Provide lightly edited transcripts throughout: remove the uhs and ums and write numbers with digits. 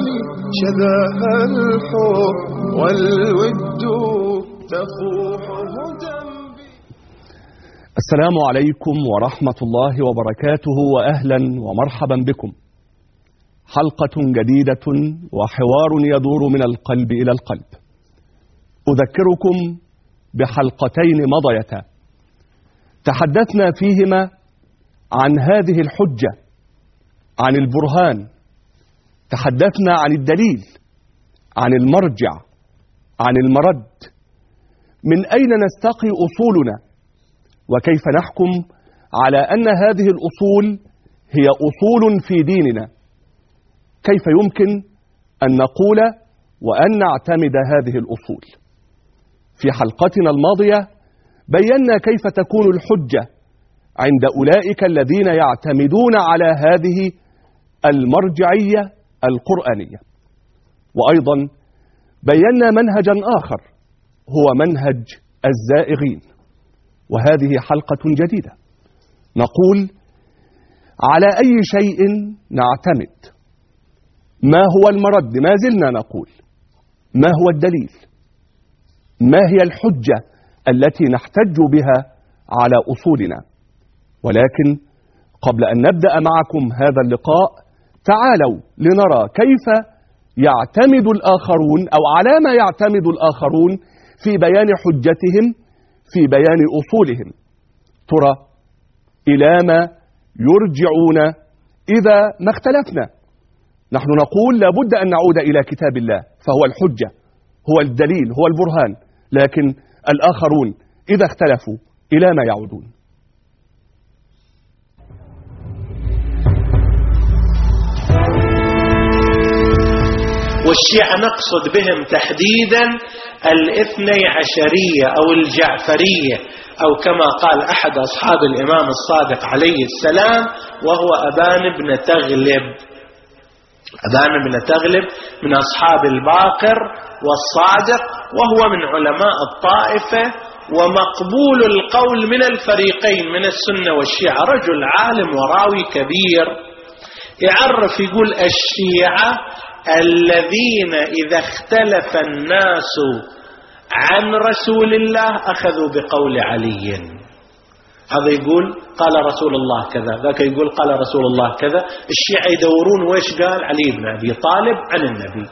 شذاها الحب والود تفوحه ذنبي. السلام عليكم ورحمة الله وبركاته، وأهلا ومرحبا بكم. حلقة جديدة وحوار يدور من القلب إلى القلب. أذكركم بحلقتين مضيتا تحدثنا فيهما عن هذه الحجة، عن البرهان، تحدثنا عن الدليل، عن المرجع، عن المرد، من أين نستقي أصولنا، وكيف نحكم على أن هذه الأصول هي أصول في ديننا. كيف يمكن أن نقول وأن نعتمد هذه الأصول؟ في حلقتنا الماضية بينا كيف تكون الحجة عند أولئك الذين يعتمدون على هذه المرجعية القرآنية، وأيضا بينا منهجا آخر هو منهج الزائغين. وهذه حلقة جديدة نقول على أي شيء نعتمد، ما هو المرد، ما زلنا نقول ما هو الدليل، ما هي الحجة التي نحتج بها على أصولنا. ولكن قبل أن نبدأ معكم هذا اللقاء تعالوا لنرى كيف يعتمد الآخرون أو على ما يعتمد الآخرون في بيان حجتهم، في بيان أصولهم. ترى إلى ما يرجعون إذا ما اختلفنا؟ نحن نقول لابد أن نعود إلى كتاب الله، فهو الحجة، هو الدليل، هو البرهان. لكن الآخرون إذا اختلفوا إلى ما يعودون؟ والشيعة نقصد بهم تحديدا الاثني عشرية أو الجعفرية، أو كما قال أحد أصحاب الإمام الصادق عليه السلام وهو أبان بن تغلب. أبان بن تغلب من أصحاب الباقر والصادق، وهو من علماء الطائفة ومقبول القول من الفريقين من السنة والشيعة، رجل عالم وراوي كبير. يعرف يقول الشيعة الذين إذا اختلف الناس عن رسول الله أخذوا بقول علي. هذا يقول قال رسول الله كذا، ذاك يقول قال رسول الله كذا. الشيعة يدورون ويش قال علي بن أبي طالب عن النبي.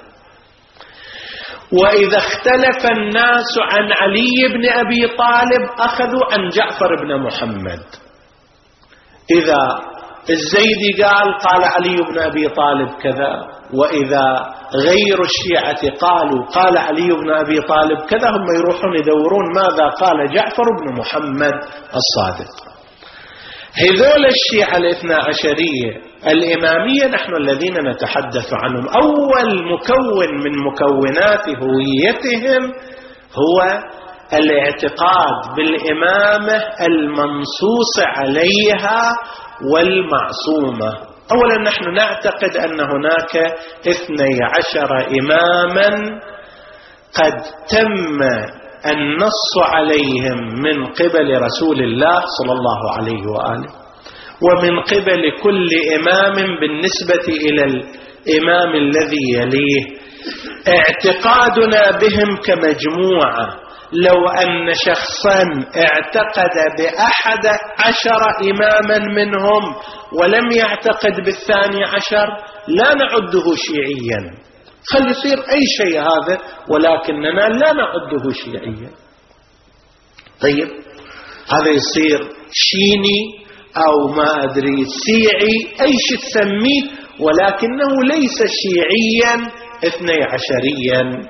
وإذا اختلف الناس عن علي بن أبي طالب أخذوا عن جعفر بن محمد. إذا الزيدي قال علي بن أبي طالب كذا، وإذا غير الشيعة قال علي بن أبي طالب كذا، هم يروحون يدورون ماذا قال جعفر بن محمد الصادق. هذول الشيعة الاثنى عشرية الإمامية نحن الذين نتحدث عنهم. أول مكون من مكونات هويتهم هو الاعتقاد بالإمامة المنصوص عليها والمعصومة. أولا نحن نعتقد أن هناك 12 إماما قد تم النص عليهم من قبل رسول الله صلى الله عليه وآله، ومن قبل كل إمام بالنسبة إلى الإمام الذي يليه. اعتقادنا بهم كمجموعة، لو أن شخصا اعتقد ب11 إماما منهم ولم يعتقد ب12 لا نعده شيعيا. خل يصير أي شيء هذا، ولكننا لا نعده شيعيا. طيب هذا يصير شيني أو ما أدري سيعي، أي شيء تسميه، ولكنه ليس شيعيا 12.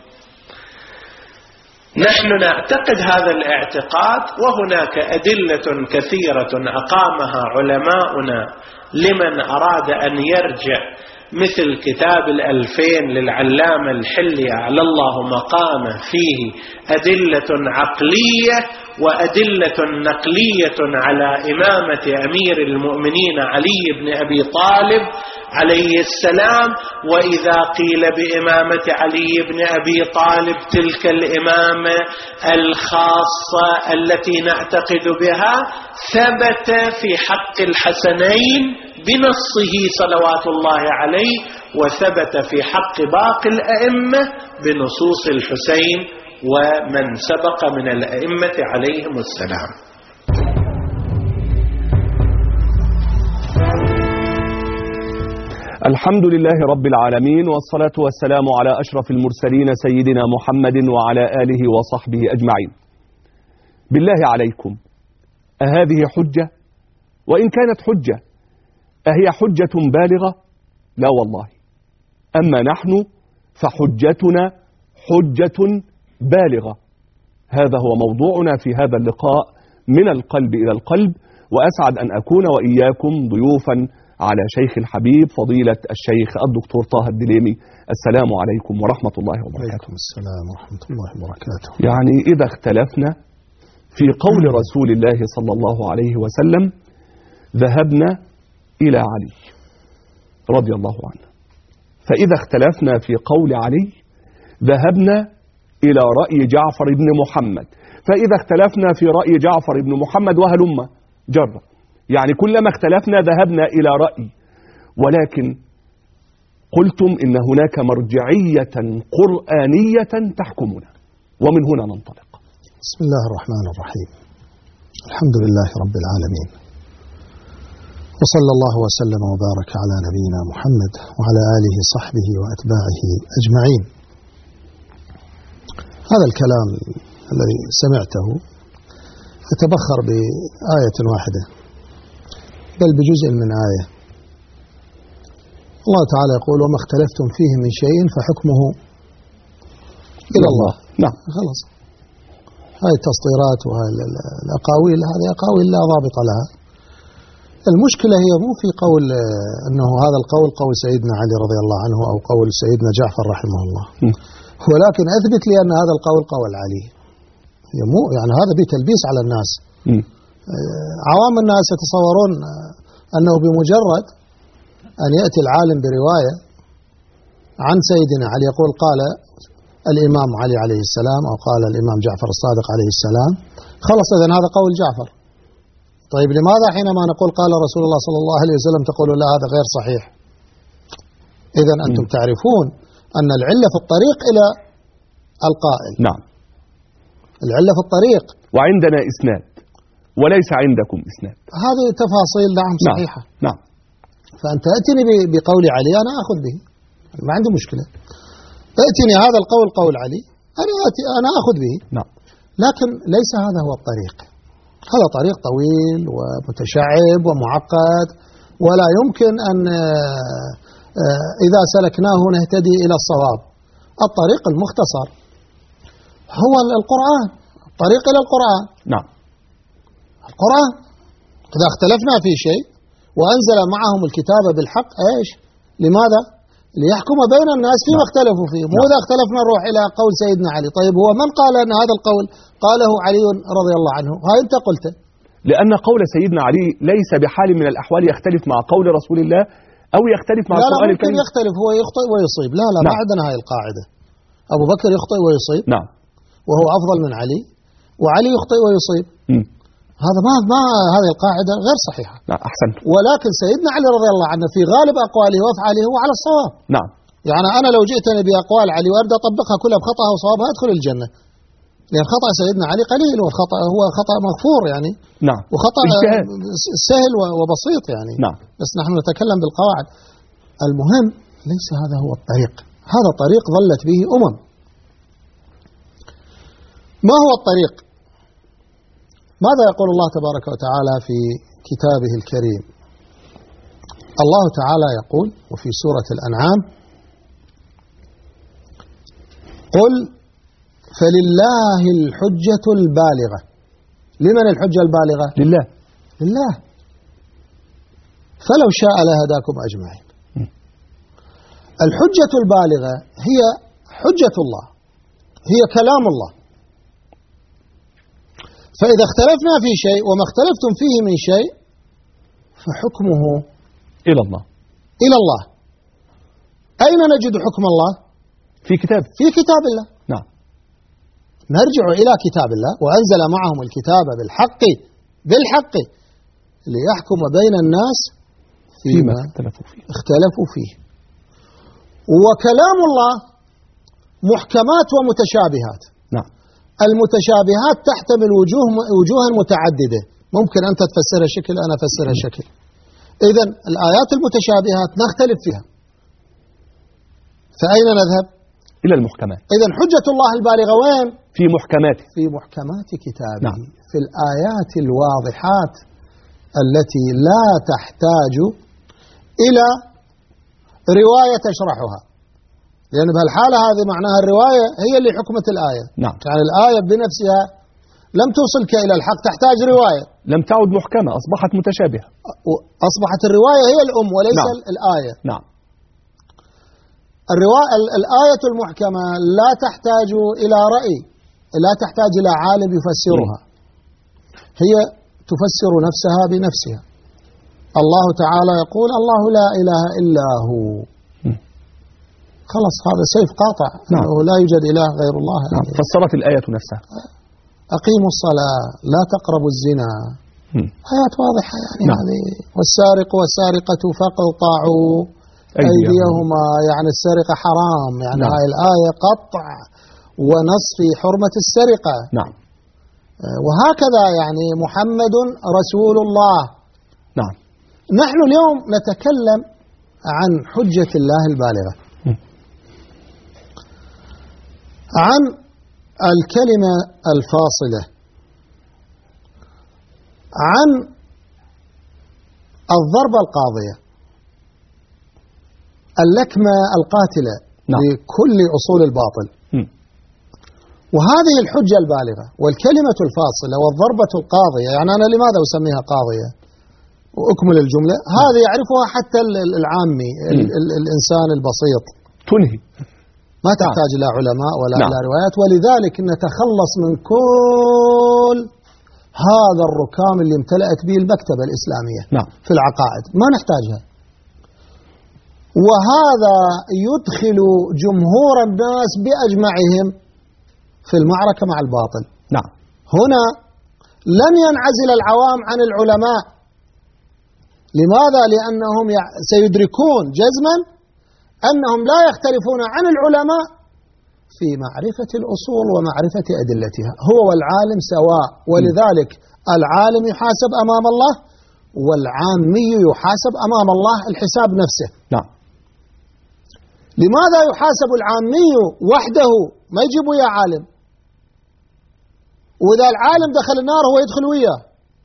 نحن نعتقد هذا الاعتقاد، وهناك أدلة كثيرة أقامها علماؤنا لمن أراد أن يرجع، مثل كتاب 2000 للعلامة الحلي أعلى الله مقامه، فيه أدلة عقلية وأدلة نقلية على إمامة أمير المؤمنين علي بن أبي طالب عليه السلام. وإذا قيل بإمامة علي بن أبي طالب تلك الإمامة الخاصة التي نعتقد بها، ثبت في حق الحسنين بنصه صلوات الله عليه وثبت في حق باقي الأئمة بنصوص الحسين ومن سبق من الأئمة عليهم السلام. الحمد لله رب العالمين، والصلاة والسلام على أشرف المرسلين سيدنا محمد وعلى آله وصحبه أجمعين. بالله عليكم، أهذه حجة؟ وإن كانت حجة أهي حجة بالغة؟ لا والله، أما نحن فحجتنا حجة بالغة. هذا هو موضوعنا في هذا اللقاء من القلب إلى القلب، وأسعد أن أكون وإياكم ضيوفا على شيخ الحبيب فضيلة الشيخ الدكتور طه الدليمي. السلام عليكم ورحمة الله وبركاته. عليكم السلام ورحمة الله وبركاته. يعني إذا اختلفنا في قول رسول الله صلى الله عليه وسلم ذهبنا إلى علي رضي الله عنه، فإذا اختلفنا في قول علي ذهبنا إلى رأي جعفر بن محمد، فإذا اختلفنا في رأي جعفر بن محمد وهلم جرة، يعني كلما اختلفنا ذهبنا إلى رأي. ولكن قلتم إن هناك مرجعية قرآنية تحكمنا، ومن هنا ننطلق. بسم الله الرحمن الرحيم، الحمد لله رب العالمين، وصلى الله وسلم وبارك على نبينا محمد وعلى آله صحبه وأتباعه أجمعين. هذا الكلام الذي سمعته يتبخر بآية واحدة، بل بجزء من آية. الله تعالى يقول: وما اختلفتم فيه من شيء فحكمه إلى الله. نعم، خلاص، هاي التسطيرات وهاي الأقاويل هذه أقاويل لا ضابط لها. المشكلة هي مو في قول أنه هذا القول قول سيدنا علي رضي الله عنه أو قول سيدنا جعفر رحمه الله، ولكن أثبت لي أن هذا القول قول علي. مو يعني هذا بتلبيس على الناس. عوام الناس يتصورون أنه بمجرد أن يأتي العالم برواية عن سيدنا علي يقول قال الإمام علي عليه السلام أو قال الإمام جعفر الصادق عليه السلام، خلص إذن هذا قول جعفر. طيب لماذا حينما نقول قال رسول الله صلى الله عليه وسلم تقولون لا هذا غير صحيح؟ إذن أنتم تعرفون أن العلة في الطريق إلى القائل. نعم، العلة في الطريق، وعندنا إسناد وليس عندكم إسناد. هذه تفاصيل نعم صحيحة. نعم. فأنت أتني بقول علي أنا أخذ به، ما عندي مشكلة. ائتني هذا القول قول علي أنا أخذ به. نعم. لكن ليس هذا هو الطريق. هذا طريق طويل ومتشعب ومعقد، ولا يمكن أن إذا سلكناه نهتدي إلى الصواب. الطريق المختصر هو القرآن، الطريق إلى القرآن. نعم. القرآن إذا اختلفنا في شيء وأنزل معهم الكتاب بالحق إيش؟ لماذا؟ ليحكم بين الناس فيما اختلفوا فيه. مو إذا اختلفنا نروح إلى قول سيدنا علي. طيب هو من قال أن هذا القول قاله علي رضي الله عنه؟ هاي أنت قلته. لأن قول سيدنا علي ليس بحال من الأحوال يختلف مع قول رسول الله أو يختلف مع القرآن الكريم. لا، ممكن يختلف، هو يخطئ ويصيب. لا نعم. ما عندنا هاي القاعدة. أبو بكر يخطئ ويصيب. نعم. وهو أفضل من علي، وعلي يخطئ ويصيب. هذا ما هذه القاعدة غير صحيحة. نعم، أحسنت. ولكن سيدنا علي رضي الله عنه في غالب أقواله وأفعاله هو على الصواب. نعم. يعني أنا لو جئتني بأقوال علي وأبدأ أطبقها كلها بخطأها وصوابها أدخل الجنة، لأن خطأ سيدنا علي قليل، والخطأ هو خطأ مغفور يعني. نعم. وخطأ سهل وبسيط يعني. نعم. بس نحن نتكلم بالقواعد. المهم ليس هذا هو الطريق. هذا طريق ظلت به أمم. ما هو الطريق؟ ماذا يقول الله تبارك وتعالى في كتابه الكريم؟ الله تعالى يقول وفي سورة الأنعام: قل فلله الحجة البالغة. لمن الحجة البالغة؟ لله. لله. فلو شاء لهداكم أجمعين. الحجة البالغة هي حجة الله، هي كلام الله. فإذا اختلفنا في شيء وما اختلفتم فيه من شيء فحكمه إلى الله. إلى الله. أين نجد حكم الله؟ في كتاب. في كتاب الله. نعم. نرجع إلى كتاب الله، وأنزل معهم الكتاب بالحق ليحكم بين الناس فيما اختلفوا فيه. وكلام الله محكمات ومتشابهات. نعم. المتشابهات تحتمل وجوها متعددة، ممكن أنت تفسرها شكل أنا أفسرها شكل. إذن الآيات المتشابهات نختلف فيها، فأين نذهب؟ إلى المحكمات. إذن حجة الله البالغة وين؟ في محكماته، في محكمات كتابه. نعم. في الآيات الواضحات التي لا تحتاج إلى رواية تشرحها، لأن بهالحالة هذه معناها الرواية هي اللي حكمت الآية. نعم. يعني الآية بنفسها لم توصلك إلى الحق، تحتاج رواية. لم تعد محكمة، أصبحت متشابهة. أصبحت الرواية هي الأم وليس نعم. الآية. نعم. الآية المحكمة لا تحتاج إلى رأي، لا تحتاج إلى عالم يفسرها، هي تفسر نفسها بنفسها. الله تعالى يقول الله لا إله إلا هو، خلص هذا سيف قاطع. نعم. لا يوجد إله غير الله. نعم. فسرت الآية نفسها. أقيموا الصلاة، لا تقربوا الزنا، آيات واضحة يعني. نعم. هذه والسارق والسارقة فاقطعوا أيديهما، يعني السرقة حرام، يعني نعم. هاي الآية قطع ونص في حرمة السرقة. نعم. وهكذا يعني محمد رسول الله. نعم. نحن اليوم نتكلم عن حجة الله البالغة، عن الكلمة الفاصلة، عن الضربة القاضية، اللكمة القاتلة. نعم. لكل أصول الباطل. وهذه الحجة البالغة والكلمة الفاصلة والضربة القاضية. يعني أنا لماذا أسميها قاضية؟ وأكمل الجملة. هذه يعرفها حتى العامي، الإنسان البسيط، تنهي، ما تحتاج لا علماء ولا نعم. لا روايات. ولذلك نتخلص من كل هذا الركام اللي امتلأت به المكتبة الإسلامية. نعم. في العقائد ما نحتاجها. وهذا يدخل جمهور الناس بأجمعهم في المعركة مع الباطل. نعم. هنا لن ينعزل العوام عن العلماء. لماذا؟ لأنهم سيدركون جزما أنهم لا يختلفون عن العلماء في معرفة الأصول ومعرفة أدلتها، هو والعالم سواء. ولذلك العالم يحاسب أمام الله والعامي يحاسب أمام الله الحساب نفسه. نعم. لماذا يحاسب العامي وحده ما يجيبوا يا عالم؟ وإذا العالم دخل النار هو يدخل وياه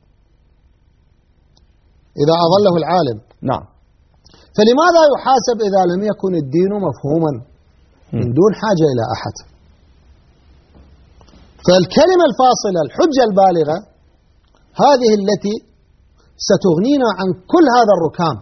إذا أضله العالم. نعم. فلماذا يحاسب إذا لم يكن الدين مفهوما من دون حاجة إلى أحد؟ فالكلمة الفاصلة، الحجة البالغة، هذه التي ستغنينا عن كل هذا الركام.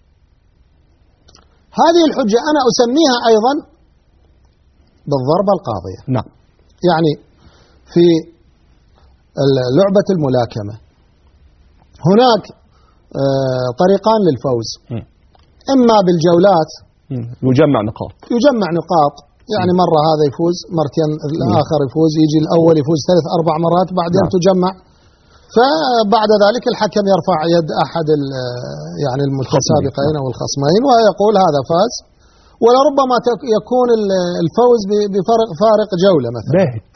هذه الحجة أنا أسميها أيضا بالضربة القاضية. نعم. يعني في لعبة الملاكمة هناك طريقان للفوز، إما بالجولات، يجمع نقاط، يعني مرة هذا يفوز، مرتين الآخر يفوز، يجي الأول يفوز 3-4 مرات، بعدين نعم. تجمع. فبعد ذلك الحكم يرفع يد أحد يعني المتسابقين أو الخصمين ويقول هذا فاز، ولربما يكون الفوز بفارق جولة مثلا. باهت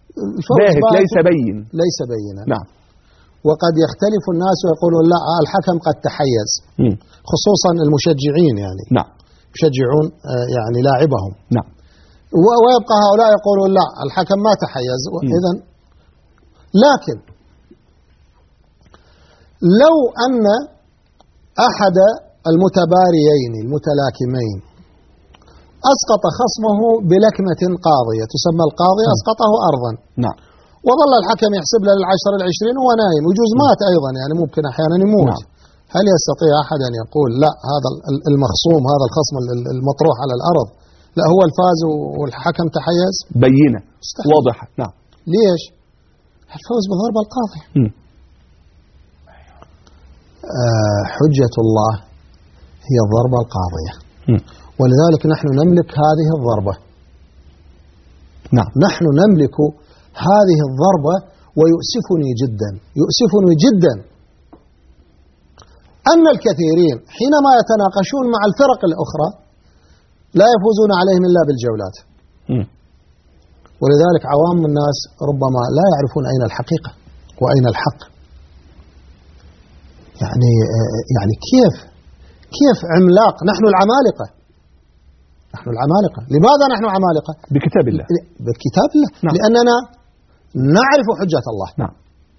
ليس بينا. نعم. وقد يختلف الناس ويقولون لا الحكم قد تحيز، خصوصا المشجعين يعني. نعم. يشجعون يعني لاعبهم. نعم. ويبقى هؤلاء يقولون لا الحكم ما تحيز. إذن لكن لو أن أحد المتباريين المتلاكمين أسقط خصمه بلكمة قاضية، تسمى القاضية، أسقطه أرضا. نعم. وظل الحكم يحسب له 10 20 وهو نايم، ويجوز مات أيضا، يعني ممكن أحيانا يموت. نعم. هل يستطيع أحد أن يقول لا هذا المخصوم، هذا الخصم المطروح على الأرض، لا هو الفاز والحكم تحيز؟ بينة واضحة. نعم. ليش؟ الفوز بضرب القاضية. حجة الله هي الضربة القاضية. ولذلك نحن نملك هذه الضربة. نعم. نحن نملك هذه الضربة. ويؤسفني جدا أن الكثيرين حينما يتناقشون مع الفرق الأخرى لا يفوزون عليهم إلا بالجولات. ولذلك عوام الناس ربما لا يعرفون أين الحقيقة وأين الحق. يعني كيف عملاق، نحن العمالقة، لماذا نحن عمالقة؟ بكتاب الله. بكتاب الله. نعم. لأننا نعرف حجة الله. نعم.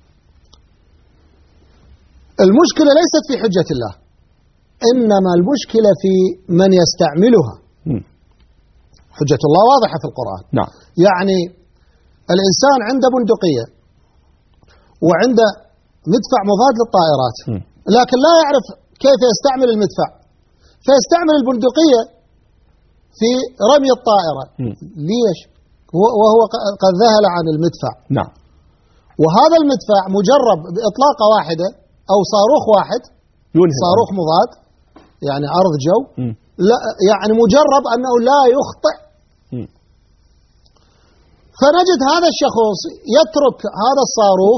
المشكلة ليست في حجة الله، إنما المشكلة في من يستعملها. حجة الله واضحة في القرآن. نعم. يعني الإنسان عنده بندقية وعنده مدفع مضاد للطائرات، لكن لا يعرف كيف يستعمل المدفع، فيستعمل البندقية في رمي الطائرة. ليش؟ وهو قد ذهل عن المدفع. نعم. وهذا المدفع مجرب بإطلاقة واحدة أو صاروخ واحد، صاروخ مضاد يعني عرض جو، لا يعني مجرب أنه لا يخطئ. فنجد هذا الشخص يترك هذا الصاروخ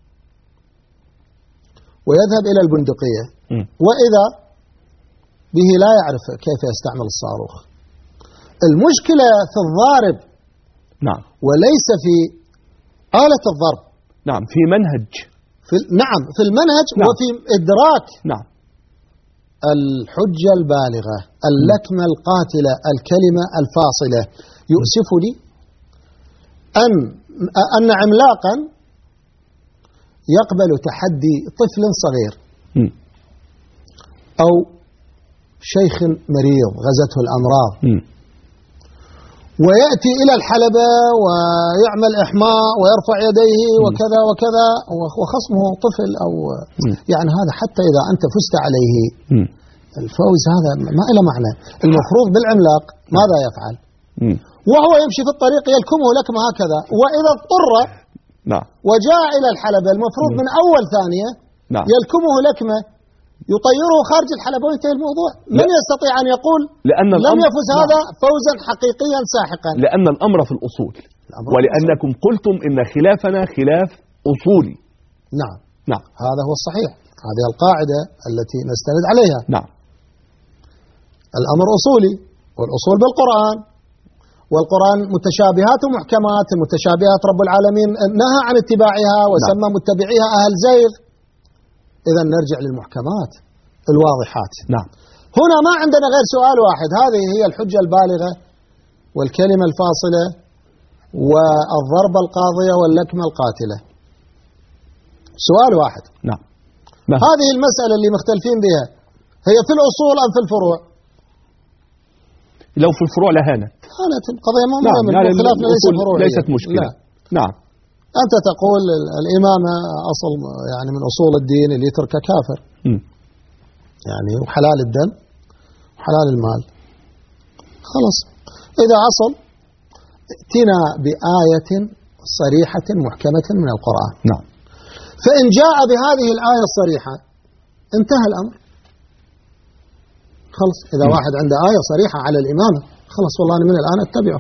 ويذهب إلى البندقية، وإذا به لا يعرف كيف يستعمل الصاروخ. المشكلة في الضارب. نعم. وليس في آلة الضرب. نعم. في منهج. نعم في المنهج. نعم. وفي إدراك. نعم. الحجة البالغة، اللكمة القاتلة، الكلمة الفاصلة. يؤسفني أن عملاقا يقبل تحدي طفل صغير أو شيخ مريض غزته الأمراض ويأتي إلى الحلبة ويعمل إحماء ويرفع يديه وكذا وكذا، وخصمه طفل أو يعني هذا حتى إذا أنت فزت عليه الفوز هذا ما له معنى. المفروض بالعملاق ماذا يفعل؟ وهو يمشي في الطريق يلكمه لكمة هكذا، وإذا اضطر وجاء إلى الحلبة المفروض من أول ثانية يلكمه لكمة يطيره خارج الحلبة وينتهي الموضوع. من يستطيع أن يقول لم يفز هذا فوزا حقيقيا ساحقا؟ لأن الأمر في الأصول، ولأنكم قلتم إن خلافنا خلاف أصولي. نعم. نعم. هذا هو الصحيح، هذه القاعدة التي نستند عليها. نعم. الأمر أصولي، والأصول بالقرآن، والقرآن متشابهات ومحكمات. المتشابهات رب العالمين نهى عن اتباعها وسمى متبعيها أهل زيغ. إذا نرجع للمحكمات الواضحات. نعم. هنا ما عندنا غير سؤال واحد، هذه هي الحجة البالغة والكلمة الفاصلة والضربة القاضية واللكمة القاتلة. سؤال واحد. نعم. هذه المسألة اللي مختلفين بها هي في الأصول أم في الفروع؟ لو في الفروع لهانت. كانت القضية من خلافنا ليس فروعية. ليست مشكلة. لا. نعم. أنت تقول الإمامة أصل يعني من أصول الدين، اللي يتركه كافر. يعني وحلال الدم وحلال المال. خلاص إذا أصل ائتنا بآية صريحة محكمة من القرآن. نعم. فإن جاء بهذه الآية الصريحة انتهى الأمر. خلص إذا واحد عنده آية صريحة على الإمامة خلص والله أنا من الآن أتبعه.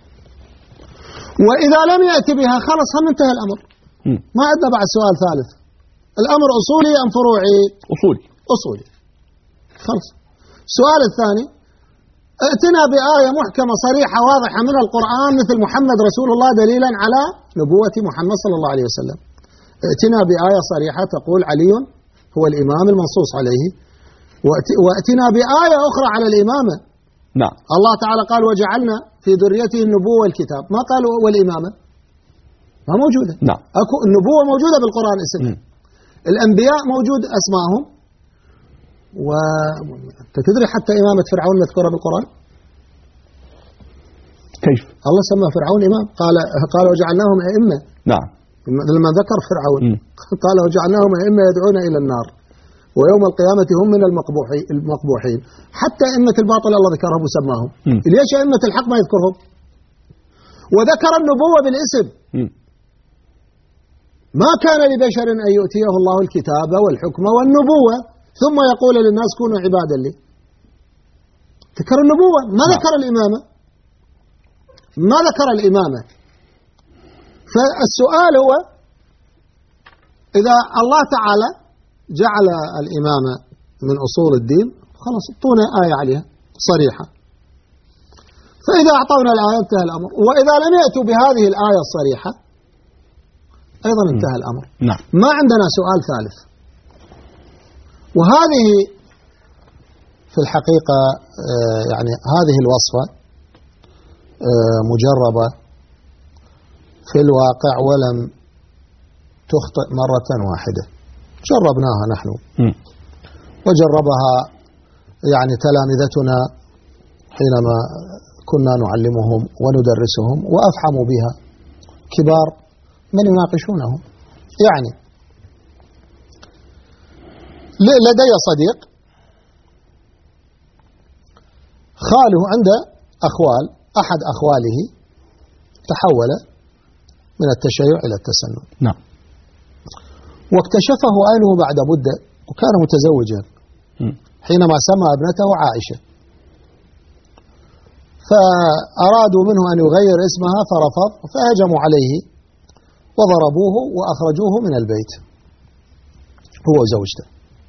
وإذا لم يأتي بها خلص هم انتهى الأمر. ما عندنا بعد سؤال ثالث. الأمر أصولي أم فروعي؟ أصولي. خلص. السؤال الثاني، ائتنا بآية محكمة صريحة واضحة من القرآن مثل محمد رسول الله دليلا على نبوة محمد صلى الله عليه وسلم. ائتنا بآية صريحة تقول علي هو الإمام المنصوص عليه، وائتنا بآية أخرى على الإمامة. نعم. الله تعالى قال وجعلنا في ذريته النبوة والكتاب، ما قالوا والإمامة، ما موجودة. نعم. النبوة موجودة بالقرآن اسمها، الأنبياء موجود أسمائهم، وتدري حتى إمامة فرعون مذكورة بالقرآن. كيف؟ الله سمى فرعون إمام، قال وجعلناهم أئمة. نعم. لما ذكر فرعون قال وجعلناهم أئمة يدعون إلى النار ويوم القيامة هم من المقبوحين. حتى أئمة الباطل الله ذكرهم وسماهم. ليش أئمة الحق ما يذكرهم؟ وذكر النبوة بالاسم. ما كان لبشر أن يؤتيه الله الكتاب والحكم والنبوة ثم يقول للناس كونوا عبادا لي. ذكر النبوة، ما ذكر الإمامة. ما ذكر الإمامة. فالسؤال هو إذا الله تعالى جعل الإمامة من أصول الدين خلاص اعطونا آية عليها صريحة. فإذا أعطونا الآية انتهى الأمر، وإذا لم يأتوا بهذه الآية الصريحة أيضا انتهى الأمر. نعم. ما عندنا سؤال ثالث. وهذه في الحقيقة يعني هذه الوصفة مجربة في الواقع ولم تخطئ مرة واحدة، جربناها نحن وجربها يعني تلامذتنا حينما كنا نعلمهم وندرسهم وأفحموا بها كبار من يناقشونهم. يعني لدي صديق خاله عنده أخوال، أحد أخواله تحول من التشيع إلى التسنن. نعم. واكتشفه أهله بعد مدة، وكان متزوجا حينما سمى ابنته عائشة، فأرادوا منه أن يغير اسمها فرفض، فهجموا عليه وضربوه وأخرجوه من البيت هو وزوجته،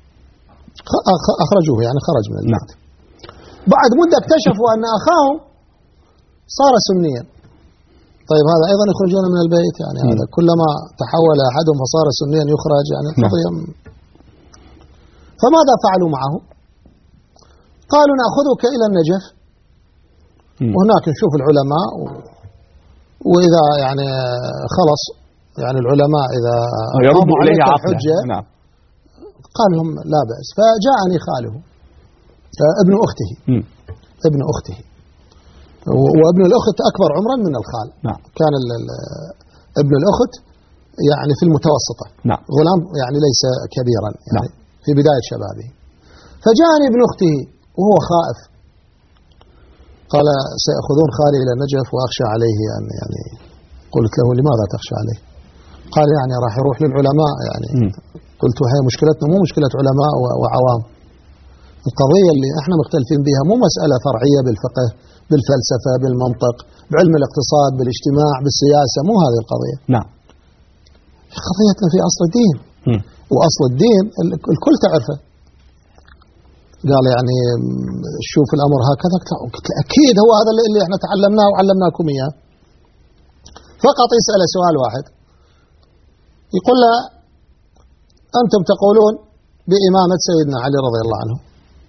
أخرجوه يعني خرج من البيت. نعم. بعد مدة اكتشفوا أن أخاه صار سنيا. طيب هذا أيضا يخرجون من البيت؟ يعني هذا كلما تحول أحدهم فصار سنيا يخرج، يعني قضية. فماذا فعلوا معه؟ قالوا نأخذك إلى النجف وهناك نشوف العلماء وإذا يعني خلص يعني العلماء إذا يردوا إليه الحجة. نعم. قال لهم لا بأس. فجاءني خاله ابن أخته ابن أخته، وابن الأخت أكبر عمرا من الخال. نعم. كان ابن الأخت يعني في المتوسطة. نعم. غلام يعني ليس كبيرا يعني. نعم. في بداية شبابه. فجاءني ابن أخته وهو خائف، قال سيأخذون خالي إلى النجف وأخشى عليه أن يعني. قلت له لماذا تخشى عليه؟ قال يعني راح يروح للعلماء يعني. قلت هي مشكلتنا مو مشكلة علماء وعوام، القضية اللي احنا مختلفين بها مو مسألة فرعية بالفقه بالفلسفة بالمنطق بعلم الاقتصاد بالاجتماع بالسياسة، مو هذه القضية. نعم. قضيتنا في أصل الدين. وأصل الدين الكل تعرفه. قال يعني شوف الأمر هكذا. قلت أكيد هو هذا اللي احنا تعلمناه وعلمناكم إياه. فقط يسأل سؤال واحد، يقول له أنتم تقولون بإمامة سيدنا علي رضي الله عنه،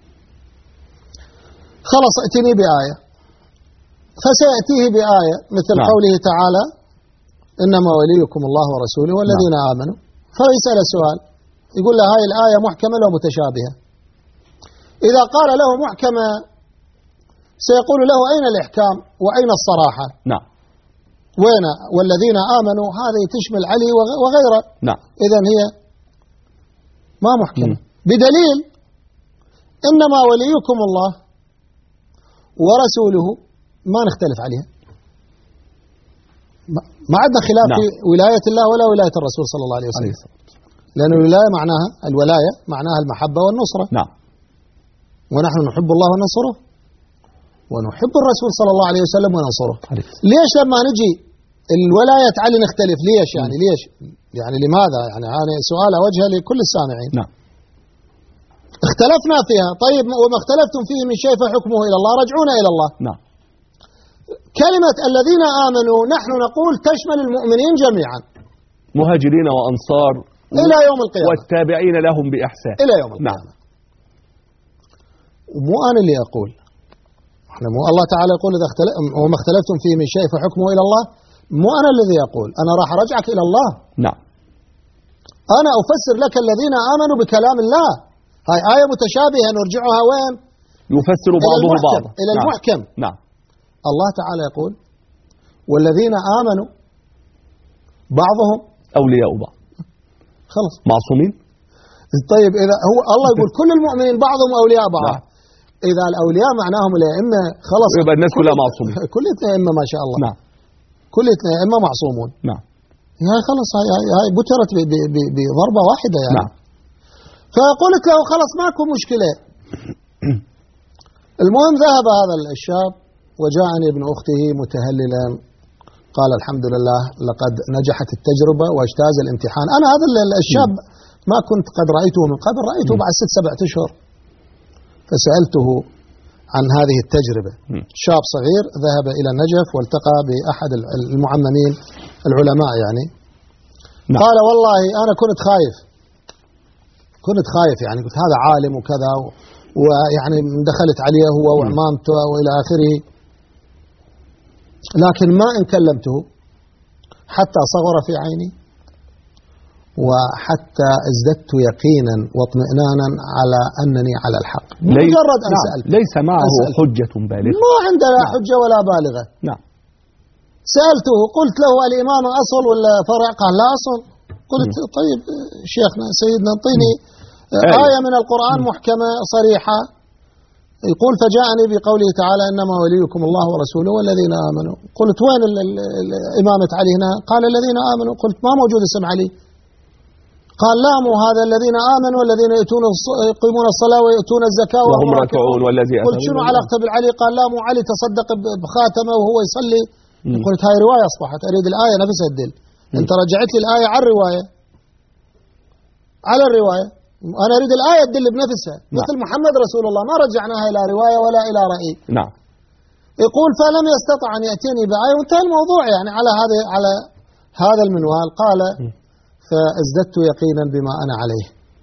خلص ائتني بآية. فسيأتيه بآية مثل قوله تعالى إنما وليكم الله ورسوله والذين آمنوا. فيسأل السؤال يقول له هاي الآية محكمة لو متشابهة؟ إذا قال له محكمة سيقول له أين الإحكام وأين الصراحة؟ نعم. وين والذين آمنوا هذه تشمل علي وغيره. نعم. إذن هي ما محكمة. بدليل إنما وليكم الله ورسوله ما نختلف عليها، ما عندنا خلاف. نعم. في ولاية الله ولا ولاية الرسول صلى الله عليه وسلم. لأن الولاية معناها الولاية معناها المحبة والنصرة. نعم. ونحن نحب الله وننصره ونحب الرسول صلى الله عليه وسلم وننصره. ليش لما نجي الولاية علي نختلف؟ ليش يعني؟ ليش يعني لماذا يعني؟ هذا سؤال أوجهه لكل السامعين. نعم. اختلفنا فيها. طيب وما اختلفتم فيه من شيء فحكمه إلى الله، رجعونا إلى الله. نعم. كلمة الذين آمنوا نحن نقول تشمل المؤمنين جميعا، مهاجرين وأنصار إلى يوم القيامة، والتابعين لهم بإحسان إلى يوم القيامة. نعم. ومو أنا اللي أقول، احنا مو الله تعالى يقول إذا وما اختلفتم فيه من شيء فحكمه إلى الله. مو أنا الذي أقول، أنا راح أرجعك إلى الله. نعم. أنا أفسر لك الذين آمنوا بكلام الله. هاي آية متشابهة نرجعها وين؟ يفسر بعضه بعضا إلى المحكم. نعم. الله تعالى يقول والذين آمنوا بعضهم أولياء بعض. خلص معصومين. طيب إذا هو الله يقول كل المؤمنين بعضهم أولياء بعض. نعم. إذا الأولياء معناهم الأئمة خلص يبقى الناس كلها معصومين. كلتنا أئمة ما شاء الله. نعم. كلتنا أئمة معصومون. نعم. هاي خلص هاي بترت بضربة واحدة يعني. نعم. فقلت له خلص ماكو مشكلة. المهم ذهب هذا الشاب وجاءني ابن أخته متهللا قال الحمد لله لقد نجحت التجربة واجتاز الامتحان. أنا هذا الشاب ما كنت قد رأيته من قبل، رأيته بعد 6-7 أشهر. فسألته عن هذه التجربة. شاب صغير ذهب إلى النجف والتقى بأحد المعممين العلماء يعني. نعم. قال والله أنا كنت خايف يعني، قلت هذا عالم وكذا ويعني دخلت عليه هو وعمامته وإلى آخره، لكن ما إن كلمته حتى صغر في عيني وحتى ازددت يقينا واطمئنانا على أنني على الحق، مجرد أن سألت. ليس معه حجة بالغة، ما عندنا حجة ولا بالغة. نعم. سألته قلت له الإمام أصل ولا فرع؟ قال لا أصل. قلت طيب شيخنا سيدنا انطيني آية من القرآن محكمة صريحة يقول فجاءني بقوله تعالى إنما وليكم الله ورسوله والذين آمنوا. قلت وين إمامة علي هنا؟ قال الذين آمنوا. قلت ما موجود اسم علي. قال لا مو هذا الذين آمنوا والذين يقيمون الصلاة ويؤتون الزكاة وهم راكعون والذي. قلت شنو علاقته بالعلي؟ قال لا مو علي تصدق بخاتمه وهو يصلي. قلت هاي رواية أصبحت، أريد الآية نفسها تدل. أنت رجعت لي الآية على الرواية، على الرواية، أنا أريد الآية تدل بنفسها. مثل محمد رسول الله ما رجعناها إلى رواية ولا إلى رأي. نعم. يقول فلم يستطع أن يأتيني بآية وانتهى الموضوع يعني على هذا المنوال. قال فازددت يقينا بما أنا عليه.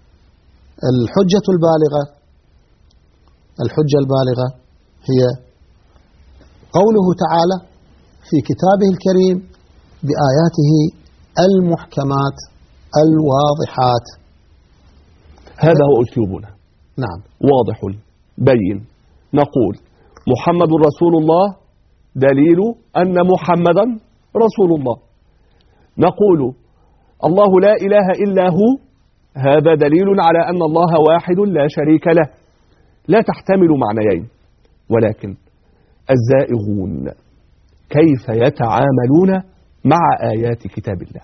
الحجة البالغة هي قوله تعالى في كتابه الكريم بآياته المحكمات الواضحات. هذا هو أسلوبنا. نعم. واضح بين. نقول محمد رسول الله دليل أن محمدا رسول الله. نقول الله لا إله إلا هو، هذا دليل على أن الله واحد لا شريك له. لا تحتمل معنيين، ولكن الزائغون كيف يتعاملون مع آيات كتاب الله؟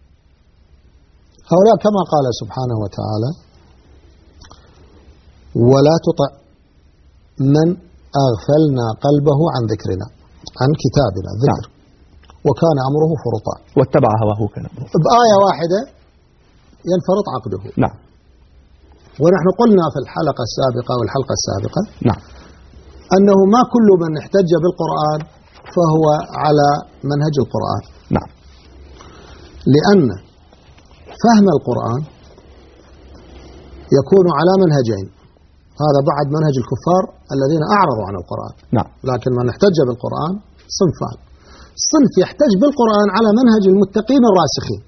هؤلاء كما قال سبحانه وتعالى ولا تطع من أغفلنا قلبه عن ذكرنا، عن كتابنا ذكر. نعم. وكان أمره فرطا واتبع هواه كان أمره. بآية واحدة ينفرط عقده. نعم. ونحن قلنا في الحلقة السابقة نعم. أنه ما كل من احتج بالقرآن فهو على منهج القرآن. نعم. لأن فهم القرآن يكون على منهجين، هذا بعد منهج الكفار الذين أعرضوا عن القرآن. نعم. لكن من احتج بالقرآن صنفان: صنف يحتج بالقرآن على منهج المتقين الراسخين،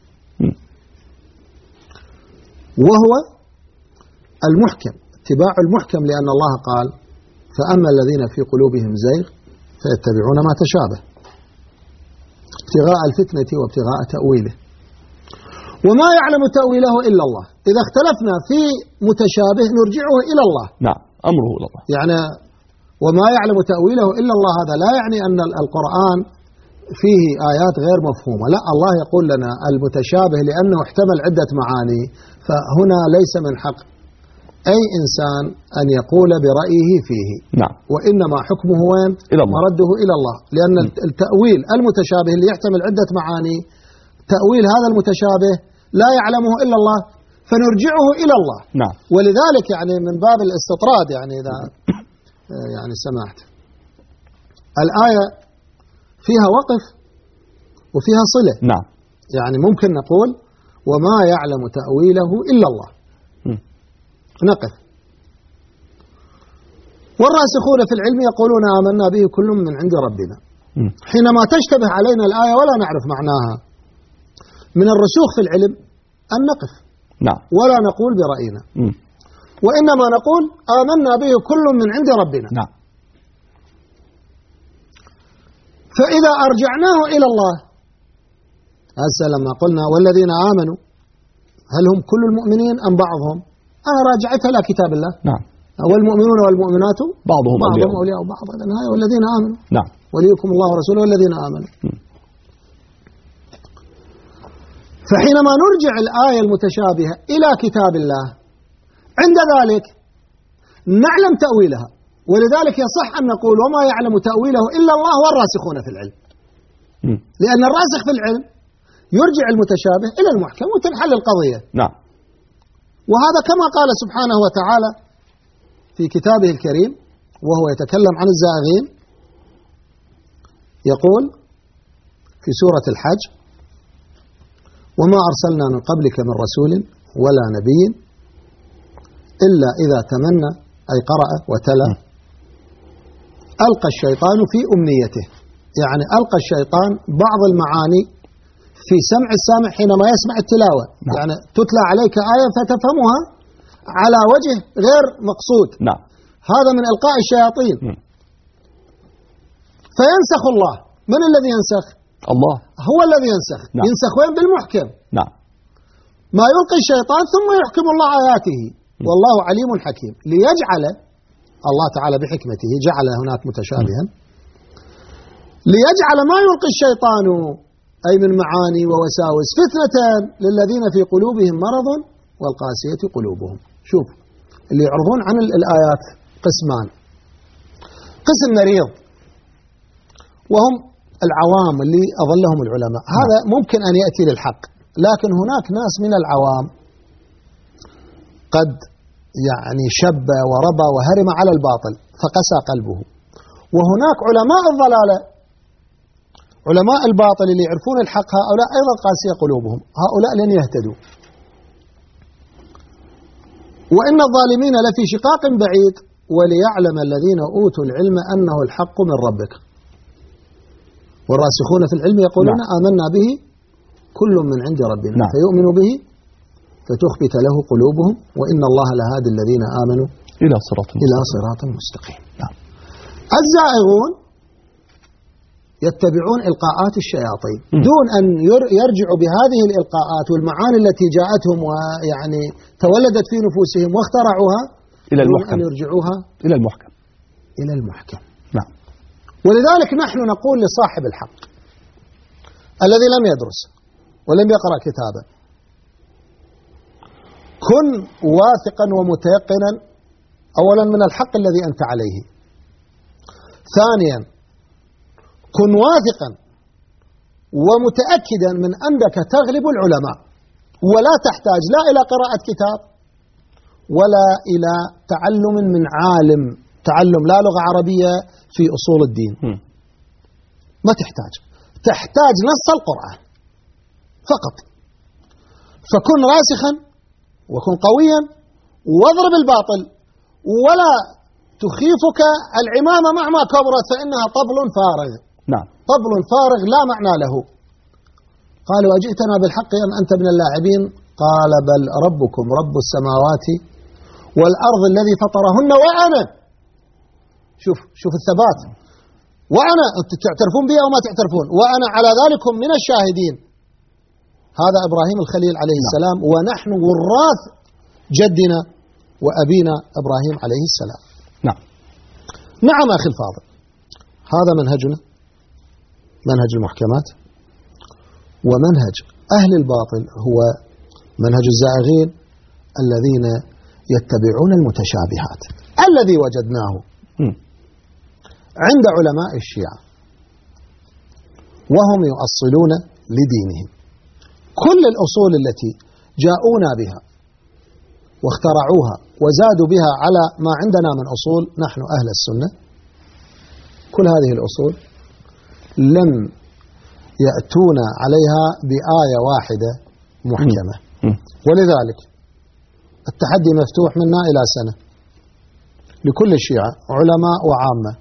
وهو المحكم، اتباع المحكم، لأن الله قال فأما الذين في قلوبهم زيغ فيتبعون ما تشابه ابتغاء الفتنة وابتغاء تأويله وما يعلم تأويله إلا الله. إذا اختلفنا في متشابه نرجعه إلى الله. نعم. أمره إلى الله. يعني وما يعلم تأويله إلا الله، هذا لا يعني أن القرآن فيه آيات غير مفهومة، لا، الله يقول لنا المتشابه لأنه احتمل عدة معاني، فهنا ليس من حق أي إنسان أن يقول برأيه فيه. نعم. وإنما حكمه وين؟ إلى الله. مرده إلى الله، لأن التأويل المتشابه اللي يحتمل عدة معاني، تأويل هذا المتشابه لا يعلمه إلا الله، فنرجعه إلى الله. نعم. ولذلك يعني من باب الاستطراد، يعني إذا يعني سمحت، الآية فيها وقف وفيها صلة. نعم. يعني ممكن نقول وما يعلم تأويله إلا الله، نقف. والراسخون في العلم يقولون آمنا به كل من عند ربنا. حينما تشتبه علينا الآية ولا نعرف معناها، من الرسوخ في العلم أن نقف. نعم. ولا نقول برأينا، وإنما نقول آمنا به كل من عند ربنا. نعم. فإذا أرجعناه إلى الله، هسه لما قلنا والذين آمنوا، هل هم كل المؤمنين أم بعضهم؟ أنا راجعتها إلى كتاب الله. نعم. والمؤمنون والمؤمنات بعضهم أولياء بعض. إذن هاي والذين آمنوا. نعم. وليكم الله ورسوله والذين آمنوا. فحينما نرجع الآية المتشابهة إلى كتاب الله، عند ذلك نعلم تأويلها، ولذلك يصح أن نقول وما يعلم تأويله إلا الله والراسخون في العلم. لأن الراسخ في العلم يرجع المتشابه إلى المحكم وتنحل القضية. نعم. وهذا كما قال سبحانه وتعالى في كتابه الكريم وهو يتكلم عن الزائغين يقول في سورة الحج: وما أرسلنا من قبلك من رسول ولا نبي إلا إذا تمنى، أي قرأ وتلا، ألقى الشيطان في أمنيته، يعني ألقى الشيطان بعض المعاني في سمع السامع حينما يسمع التلاوة. يعني تتلى عليك آية فتفهمها على وجه غير مقصود. هذا من إلقاء الشياطين. فينسخ الله. من الذي ينسخ؟ الله هو الذي ينسخ. ينسخ وين؟ بالمحكم. ما يلقي الشيطان ثم يحكم الله آياته، والله عليم حكيم. ليجعل الله تعالى بحكمته جعل هناك متشابها، ليجعل ما يلقي الشيطان أي من معاني ووساوس فتنة للذين في قلوبهم مرض والقاسية قلوبهم. شوف اللي يعرضون عن الآيات قسمان: قسم مريض وهم العوام اللي أظلهم العلماء، هذا ممكن أن يأتي للحق، لكن هناك ناس من العوام قد يعني شب وربى وهرم على الباطل فقسى قلبه، وهناك علماء الضلالة علماء الباطل اللي يعرفون الحق، هؤلاء أيضا قاسية قلوبهم، هؤلاء لن يهتدوا. وإن الظالمين لفي شقاق بعيد وليعلم الذين أوتوا العلم أنه الحق من ربك والراسخون في العلم يقولون آمنا به كل من عند ربنا فيؤمنوا به فتخبت له قلوبهم وإن الله لهادي الذين آمنوا إلى صراط مستقيم. الزائغون يتبعون إلقاءات الشياطين دون أن يرجعوا بهذه الإلقاءات والمعاني التي جاءتهم ويعني تولدت في نفوسهم واخترعوها إلى المحكم، أن يرجعوها إلى المحكم. ولذلك نحن نقول لصاحب الحق الذي لم يدرس ولم يقرأ كتابا: كن واثقا ومتيقنا أولا من الحق الذي أنت عليه، ثانيا كن واثقا ومتأكدا من أنك تغلب العلماء، ولا تحتاج لا إلى قراءة كتاب ولا إلى تعلم من عالم، تعلم لا لغة عربية في أصول الدين، ما تحتاج نص القرآن فقط. فكن راسخا وكن قويا واضرب الباطل، ولا تخيفك العمامة مهما كبرت فإنها طبل فارغ. طبل فارغ لا معنى له. قالوا أجئتنا بالحق أم أنت من اللاعبين؟ قال بل ربكم رب السماوات والأرض الذي فطرهن وأنا. شوف الثبات، وأنا تعترفون بي أو ما تعترفون، وأنا على ذلك من الشاهدين. هذا إبراهيم الخليل عليه السلام، ونحن وراث جدنا وأبينا إبراهيم عليه السلام. نعم أخي الفاضل، هذا منهجنا، منهج المحكمات، ومنهج أهل الباطل هو منهج الزائغين الذين يتبعون المتشابهات الذي وجدناه عند علماء الشيعة وهم يؤصلون لدينهم. كل الأصول التي جاءونا بها واخترعوها وزادوا بها على ما عندنا من أصول نحن أهل السنة، كل هذه الأصول لم يأتونا عليها بآية واحدة محكمة. ولذلك التحدي مفتوح منا إلى سنة لكل الشيعة علماء وعامة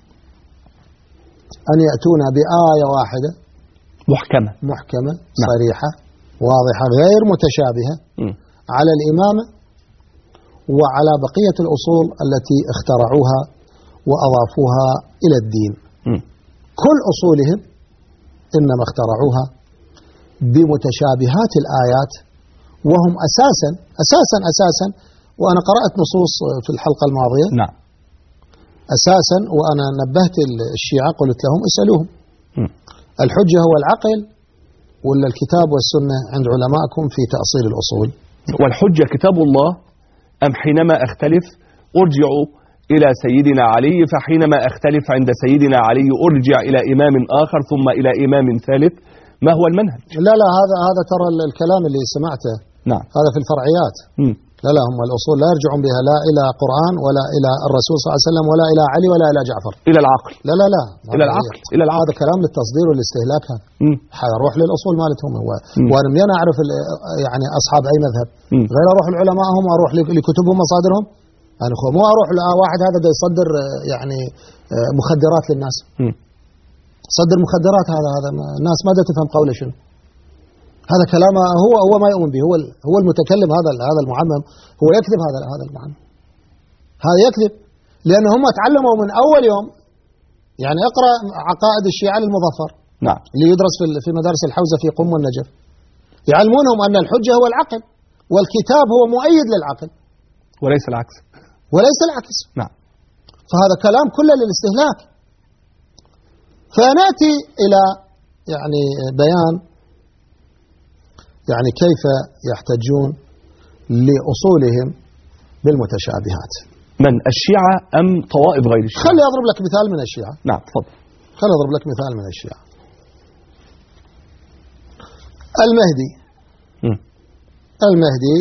أن يأتونا بآية واحدة محكمة صريحة واضحة غير متشابهة على الإمامة وعلى بقية الأصول التي اخترعوها وأضافوها إلى الدين. كل أصولهم إنما اخترعوها بمتشابهات الآيات، وهم أساسا وأنا قرأت نصوص في الحلقة الماضية أساسا، وأنا نبهت الشيعة قلت لهم اسألوهم الحجة هو العقل ولا الكتاب والسنة عند علمائكم في تأصيل الأصول؟ والحجة كتاب الله أم حينما أختلف أرجع إلى سيدنا علي، فحينما أختلف عند سيدنا علي أرجع إلى إمام آخر ثم إلى إمام ثالث؟ ما هو المنهج؟ لا هذا ترى الكلام اللي سمعته هذا في الفرعيات، لا هم الأصول لا يرجعون بها لا إلى قرآن ولا إلى الرسول صلى الله عليه وسلم ولا إلى علي ولا إلى جعفر، إلى العقل. لا إلى العقل. إلى العقل. هذا كلام للتصدير والاستهلاك، هذا حيروح للأصول مالتهم. وأنا منين أعرف يعني أصحاب أي مذهب؟ غير أروح لعلمائهم وأروح لكتبهم مصادرهم. يعني مو أروح لواحد هذا دا يصدر يعني مخدرات للناس، صدر مخدرات، هذا الناس ما دا تفهم قوله شنو. هذا كلامه هو ما يؤمن به، هو المتكلم، هذا المعمم هو يكذب، هذا المعمم هذا يكذب، لأن هم تعلموا من أول يوم. يعني اقرأ عقائد الشيعة للمظفر، نعم، اللي يدرس في مدارس الحوزة في قم والنجف، يعلمونهم أن الحجة هو العقل والكتاب هو مؤيد للعقل وليس العكس. نعم. فهذا كلام كله للاستهلاك. فنأتي إلى يعني بيان يعني كيف يحتجون لأصولهم بالمتشابهات. من الشيعة أم طوائف غير الشيعة؟ خلي أضرب لك مثال من الشيعة. نعم تفضل. خلي أضرب لك مثال من الشيعة. المهدي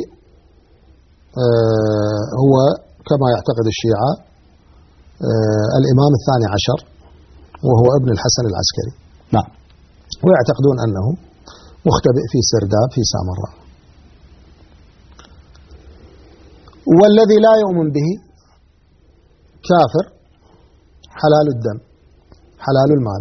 هو كما يعتقد الشيعة الإمام الثاني عشر، وهو ابن الحسن العسكري. نعم. ويعتقدون أنه مختبئ في سرداب في سامراء. والذي لا يؤمن به كافر، حلال الدم، حلال المال.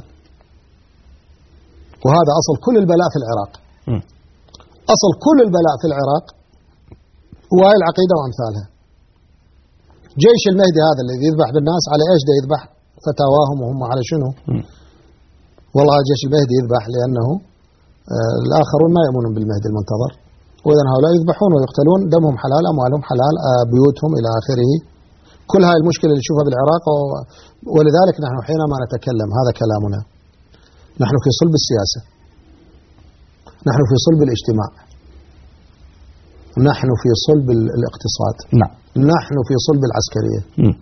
وهذا أصل كل البلاء في العراق. أصل كل البلاء في العراق وهي العقيدة وأمثالها. جيش المهدي هذا الذي يذبح بالناس على إيش ده يذبح؟ فتاواهم وهم على شنو؟ والله جيش المهدي يذبح لأنه الآخرون ما يؤمنون بالمهدي المنتظر، وإذن هؤلاء يذبحون ويقتلون، دمهم حلال، أموالهم حلال، بيوتهم إلى آخره. كل هاي المشكلة اللي نشوفها بالعراق. ولذلك نحن حينما نتكلم هذا كلامنا، نحن في صلب السياسة، نحن في صلب الاجتماع، نحن في صلب الاقتصاد، نعم، نحن في صلب العسكرية.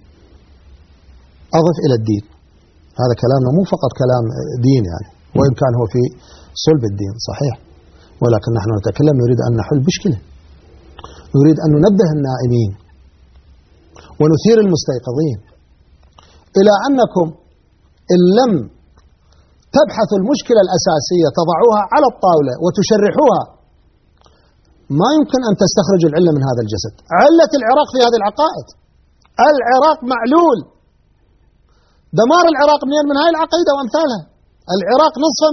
أضف إلى الدين. هذا كلامنا مو فقط كلام دين يعني، وإن كان هو في صلب الدين صحيح، ولكن نحن نتكلم نريد أن نحل مشكلة، نريد أن ننبه النائمين ونثير المستيقظين إلى أنكم إن لم تبحثوا المشكلة الأساسية تضعوها على الطاولة وتشرحوها، ما يمكن أن تستخرجوا العلة من هذا الجسد. علة العراق في هذه العقائد. العراق معلول. دمار العراق منين؟ من هاي العقيدة وأمثالها. العراق نصفه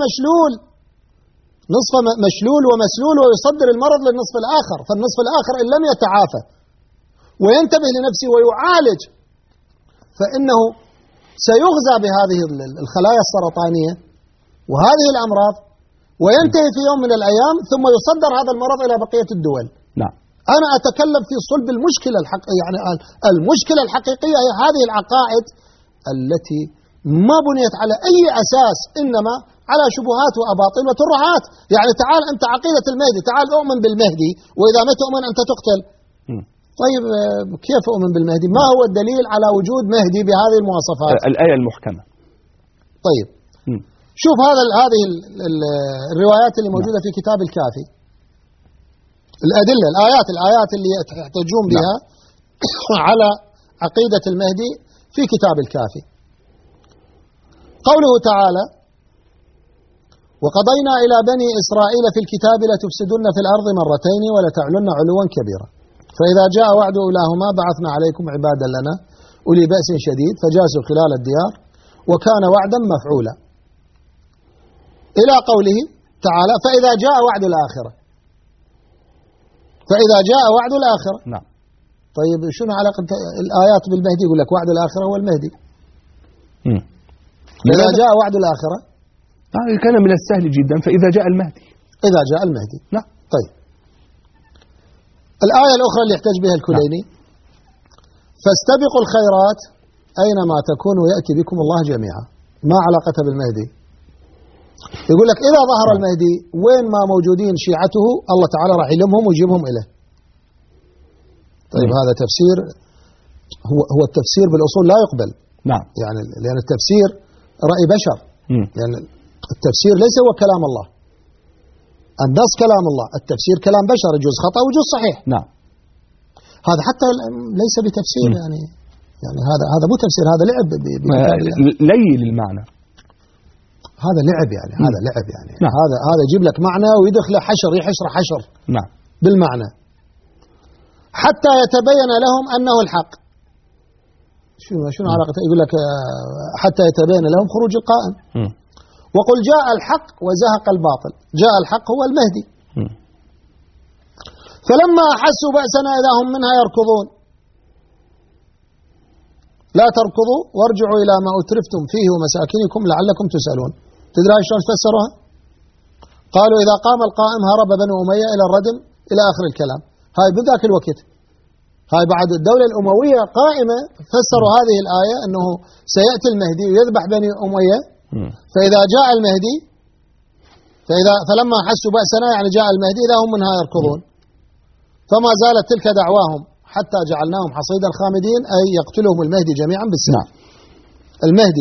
مشلول ومسلول، ويصدر المرض للنصف الآخر. فالنصف الآخر إن لم يتعافى وينتبه لنفسه ويعالج، فإنه سيغزى بهذه الخلايا السرطانية وهذه الأمراض، وينتهي في يوم من الأيام، ثم يصدر هذا المرض إلى بقية الدول. نعم. أنا أتكلم في صلب المشكلة يعني المشكلة الحقيقية هي هذه العقائد التي ما بنيت على أي أساس، إنما على شبهات وأباطيل وترهات. يعني تعال أنت عقيدة المهدي، تعال أؤمن بالمهدي، وإذا ما تؤمن أنت تقتل. طيب كيف أؤمن بالمهدي؟ ما هو الدليل على وجود مهدي بهذه المواصفات؟ الآية المحكمة. طيب شوف هذه الروايات اللي موجودة في كتاب الكافي، الأدلة، الآيات اللي يحتجون بها على عقيدة المهدي في كتاب الكافي. قوله تعالى: وقضينا إلى بني إسرائيل في الكتاب لتفسدن في الأرض مرتين ولتعلن علوا كبيرا فإذا جاء وعد أولاهما بعثنا عليكم عبادا لنا أولي بأس شديد فجاسوا خلال الديار وكان وعدا مفعولا، إلى قوله تعالى: فإذا جاء وعد الآخرة. فإذا جاء وعد الآخرة. نعم. طيب شنو علاقة الآيات بالمهدي؟ يقول لك وعد الآخرة هو المهدي. فإذا جاء وعد الآخرة كان من السهل جدا فإذا جاء المهدي. إذا جاء المهدي. نعم. طيب الآية الأخرى اللي يحتج بها الكليني: فاستبقوا الخيرات أينما تكونوا يأتي بكم الله جميعا. ما علاقتها بالمهدي؟ يقول لك إذا ظهر المهدي وين ما موجودين شيعته الله تعالى راح يلمهم ويجيبهم إليه. طيب هذا تفسير، هو التفسير بالأصول لا يقبل. نعم. يعني لأن التفسير رأي بشر. يعني التفسير ليس هو كلام الله. النص كلام الله، التفسير كلام بشر، يجوز خطأ ويجوز صحيح. نعم. هذا حتى ليس بتفسير يعني هذا مو تفسير، هذا لعب ليل المعنى، هذا لعب يعني هذا لعب يعني نعم. هذا يجيب لك معنى ويدخله حشر، يحشر حشر نعم بالمعنى حتى يتبين لهم أنه الحق. شنو علاقته؟ يقول لك حتى يتبين لهم خروج القائم. وقل جاء الحق وزهق الباطل. جاء الحق هو المهدي. فلما أحسوا بأسنا إذا هم منها يركضون. لا تركضوا وارجعوا إلى ما أترفتم فيه ومساكنكم لعلكم تسألون. تدري شلون فسروها؟ قالوا إذا قام القائم هرب بنو أمية إلى الردم إلى آخر الكلام. هاي بذاك الوقت، هاي بعد الدولة الأموية قائمة، فسروا هذه الآية أنه سيأتي المهدي ويذبح بني أمية، فإذا جاء المهدي فلما حسوا بأسنا يعني جاء المهدي إذا هم منها يركضون. فما زالت تلك دعواهم حتى جعلناهم حصيدا خامدين، أي يقتلهم المهدي جميعا بالسيف. المهدي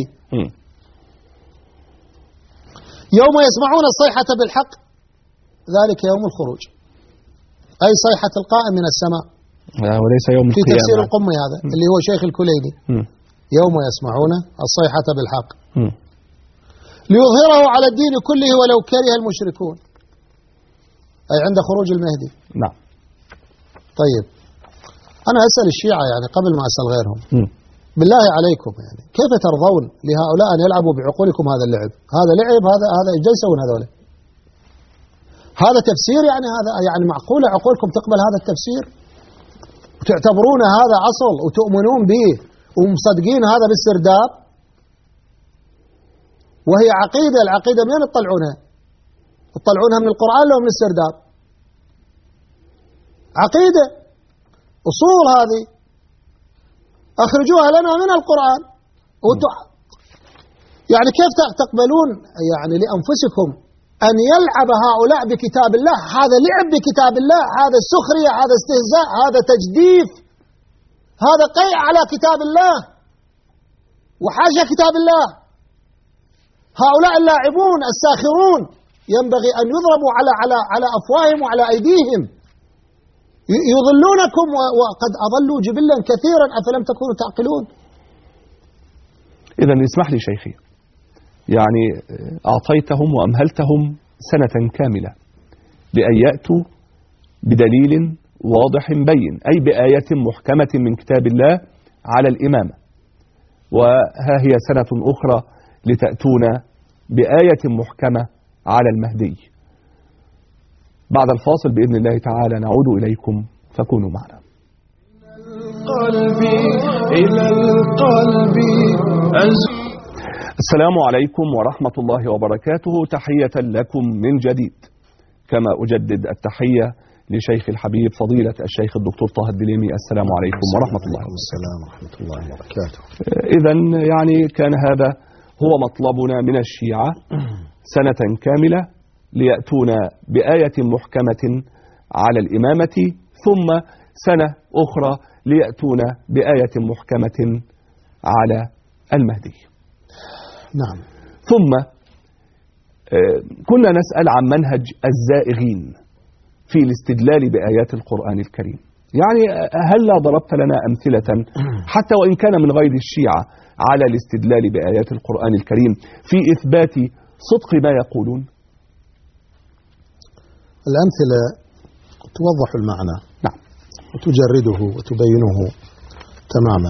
يوم يسمعون الصيحة بالحق ذلك يوم الخروج، أي صيحة القائم من السماء، وليس يوم في تفسير القمي هذا اللي هو شيخ الكليني. يوم يسمعون الصيحة بالحق ليظهره على الدين كله ولو كره المشركون، أي عند خروج المهدي. نعم. طيب أنا أسأل الشيعة يعني قبل ما أسأل غيرهم، بالله عليكم يعني كيف ترضون لهؤلاء أن يلعبوا بعقولكم هذا اللعب؟ هذا لعب، هذا ايش يسوون هذول؟ هذا تفسير هذا يعني معقولة عقولكم تقبل هذا التفسير وتعتبرون هذا أصل وتؤمنون به ومصدقين هذا بالسرداب؟ وهي عقيدة، العقيدة من تطلعونها؟ تطلعونها من القرآن لو من السرداب؟ عقيدة أصول هذه أخرجوها لنا من القرآن. يعني كيف تقبلون يعني لأنفسكم أن يلعب هؤلاء بكتاب الله؟ هذا لعب بكتاب الله، هذا سخرية، هذا استهزاء، هذا تجديف، هذا قيع على كتاب الله وحاشا كتاب الله. هؤلاء اللاعبون الساخرون ينبغي أن يضربوا على أفواههم وعلى أيديهم، يضلونكم وقد أضلوا جبلا كثيرا، أفلم تكونوا تعقلون؟ إذن اسمح لي شيخي، يعني أعطيتهم وأمهلتهم سنة كاملة بأن يأتوا بدليل واضح بين، أي بآية محكمة من كتاب الله على الإمامة، وها هي سنة أخرى لتأتون بآية محكمة على المهدي. بعد الفاصل بإذن الله تعالى نعود إليكم فكونوا معنا. إلى القلب السلام عليكم ورحمة الله وبركاته، تحية لكم من جديد، كما أجدد التحية لشيخ الحبيب فضيلة الشيخ الدكتور طه الدليمي. السلام عليكم ورحمة الله وبركاته. السلام ورحمة الله وبركاته. إذن يعني كان هذا هو مطلبنا من الشيعة، سنة كاملة ليأتون بآية محكمة على الإمامة، ثم سنة أخرى ليأتون بآية محكمة على المهدي. نعم. ثم كنا نسأل عن منهج الزائغين في الاستدلال بآيات القرآن الكريم. يعني هل لا ضربت لنا أمثلة حتى وإن كان من غير الشيعة على الاستدلال بآيات القرآن الكريم في إثبات صدق ما يقولون؟ الأمثلة توضح المعنى، نعم، وتجرده وتبينه تماما.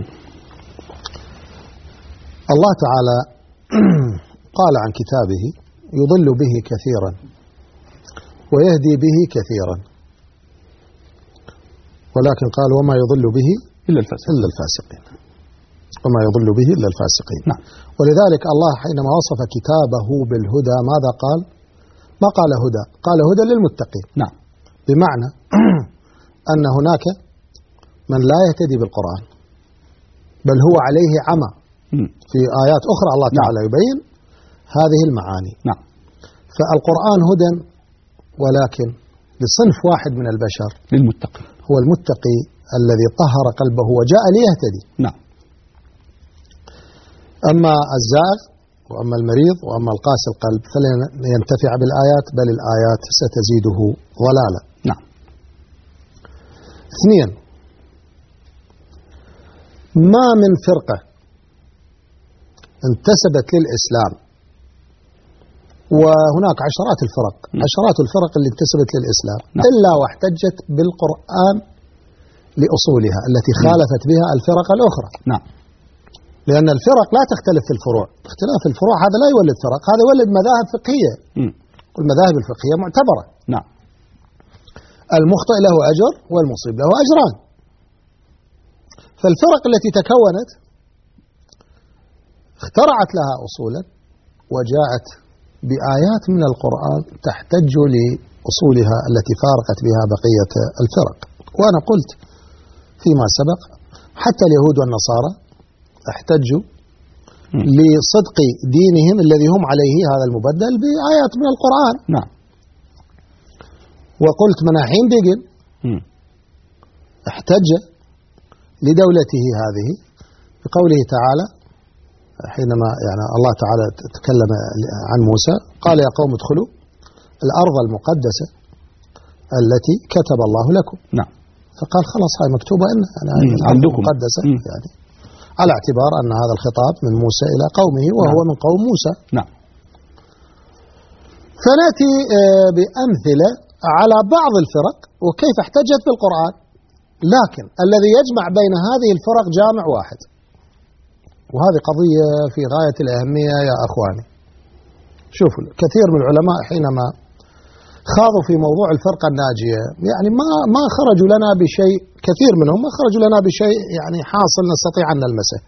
الله تعالى قال عن كتابه يضل به كثيرا ويهدي به كثيرا، ولكن قال وما يضل به إلا الفاسقين، وما يضل به إلا الفاسقين. نعم. ولذلك الله حينما وصف كتابه بالهدى ماذا قال؟ ما قال هدى، قال هدى للمتقين. نعم. بمعنى أن هناك من لا يهتدي بالقرآن بل هو عليه عمى. في آيات أخرى الله تعالى يبين هذه المعاني. نعم. فالقرآن هدى ولكن لصنف واحد من البشر، للمتقي، هو المتقي الذي طهر قلبه وجاء ليهتدي. نعم. أما الزائغ وأما المريض وأما القاسي القلب فلن ينتفع بالآيات، بل الآيات ستزيده ضلالا. نعم. 2، ما من فرقة انتسبت للإسلام، وهناك عشرات الفرق اللي انتسبت للإسلام إلا واحتجت بالقرآن لأصولها التي خالفت بها الفرق الأخرى. نعم. لأن الفرق لا تختلف في الفروع، اختلاف الفروع هذا لا يولد فرق، هذا يولد مذاهب فقهية، والمذاهب الفقهية معتبرة. نعم. المخطئ له أجر والمصيب له أجران. فالفرق التي تكونت اخترعت لها أصولا وجاءت بآيات من القرآن تحتج لأصولها التي فارقت بها بقية الفرق. وأنا قلت فيما سبق حتى اليهود والنصارى احتجوا لصدق دينهم الذي هم عليه هذا المبدل بآيات من القرآن. نعم. وقلت مناحيم بيجن احتج لدولته هذه بقوله تعالى حينما يعني الله تعالى تكلم عن موسى قال يا قوم ادخلوا الأرض المقدسة التي كتب الله لكم. نعم. فقال خلاص هاي مكتوبة إن عندكم مقدسة يعني على اعتبار أن هذا الخطاب من موسى إلى قومه وهو من قوم موسى. نعم. فنأتي بأمثلة على بعض الفرق وكيف احتجت بالقرآن، لكن الذي يجمع بين هذه الفرق جامع واحد، وهذه قضية في غاية الأهمية يا أخواني. شوفوا كثير من العلماء حينما خاضوا في موضوع الفرقة الناجية يعني ما خرجوا لنا بشيء، كثير منهم ما خرجوا لنا بشيء يعني حاصل نستطيع أن نلمسه.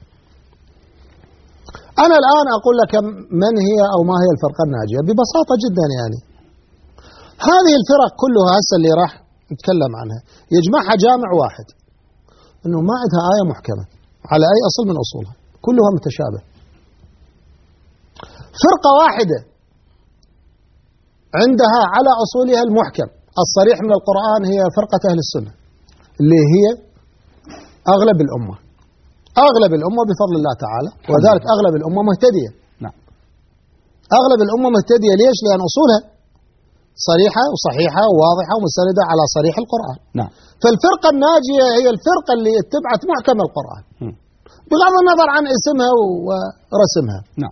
أنا الآن أقول لك من هي أو ما هي الفرقة الناجية ببساطة جدا. يعني هذه الفرق كلها هسه اللي راح نتكلم عنها يجمعها جامع واحد، أنه ما عندها آية محكمة على أي أصل من أصولها، كلها متشابه. فرقة واحدة عندها على أصولها المحكم الصريح من القرآن هي فرقة أهل السنة اللي هي أغلب الأمة بفضل الله تعالى، وذلك أغلب الأمة مهتدية. نعم. أغلب الأمة مهتدية ليش؟ لأن أصولها صريحة وصحيحة وواضحة ومستندة على صريح القرآن. نعم. فالفرقة الناجية هي الفرقة اللي اتبعت محكم القرآن بغض النظر عن اسمها ورسمها. نعم.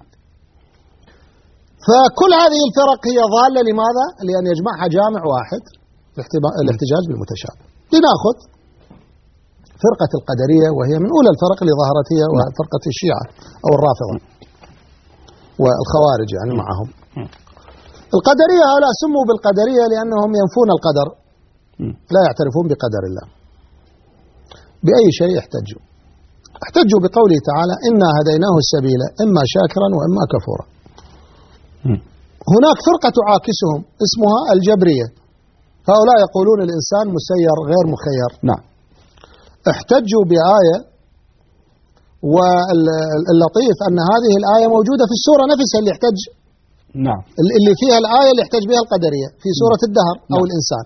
فكل هذه الفرق هي ضالة. لماذا؟ لأن يجمعها جامع واحد الاحتجاج بالمتشابه. لنأخذ فرقة القدرية وهي من أولى الفرق اللي ظهرت هي وفرقة الشيعة أو الرافضة والخوارج يعني معهم. القدرية هؤلاء سموا بالقدرية لأنهم ينفون القدر، لا يعترفون بقدر الله. بأي شيء احتجوا بقوله تعالى إنا هديناه السبيل إما شاكرا وإما كفورا. هناك فرقة تعاكسهم اسمها الجبرية، هؤلاء يقولون الإنسان مسير غير مخير. نعم. احتجوا بآية، واللطيف أن هذه الآية موجودة في السورة نفسها اللي احتج نعم اللي فيها الآية اللي احتج بها القدرية في سورة الدهر أو الإنسان.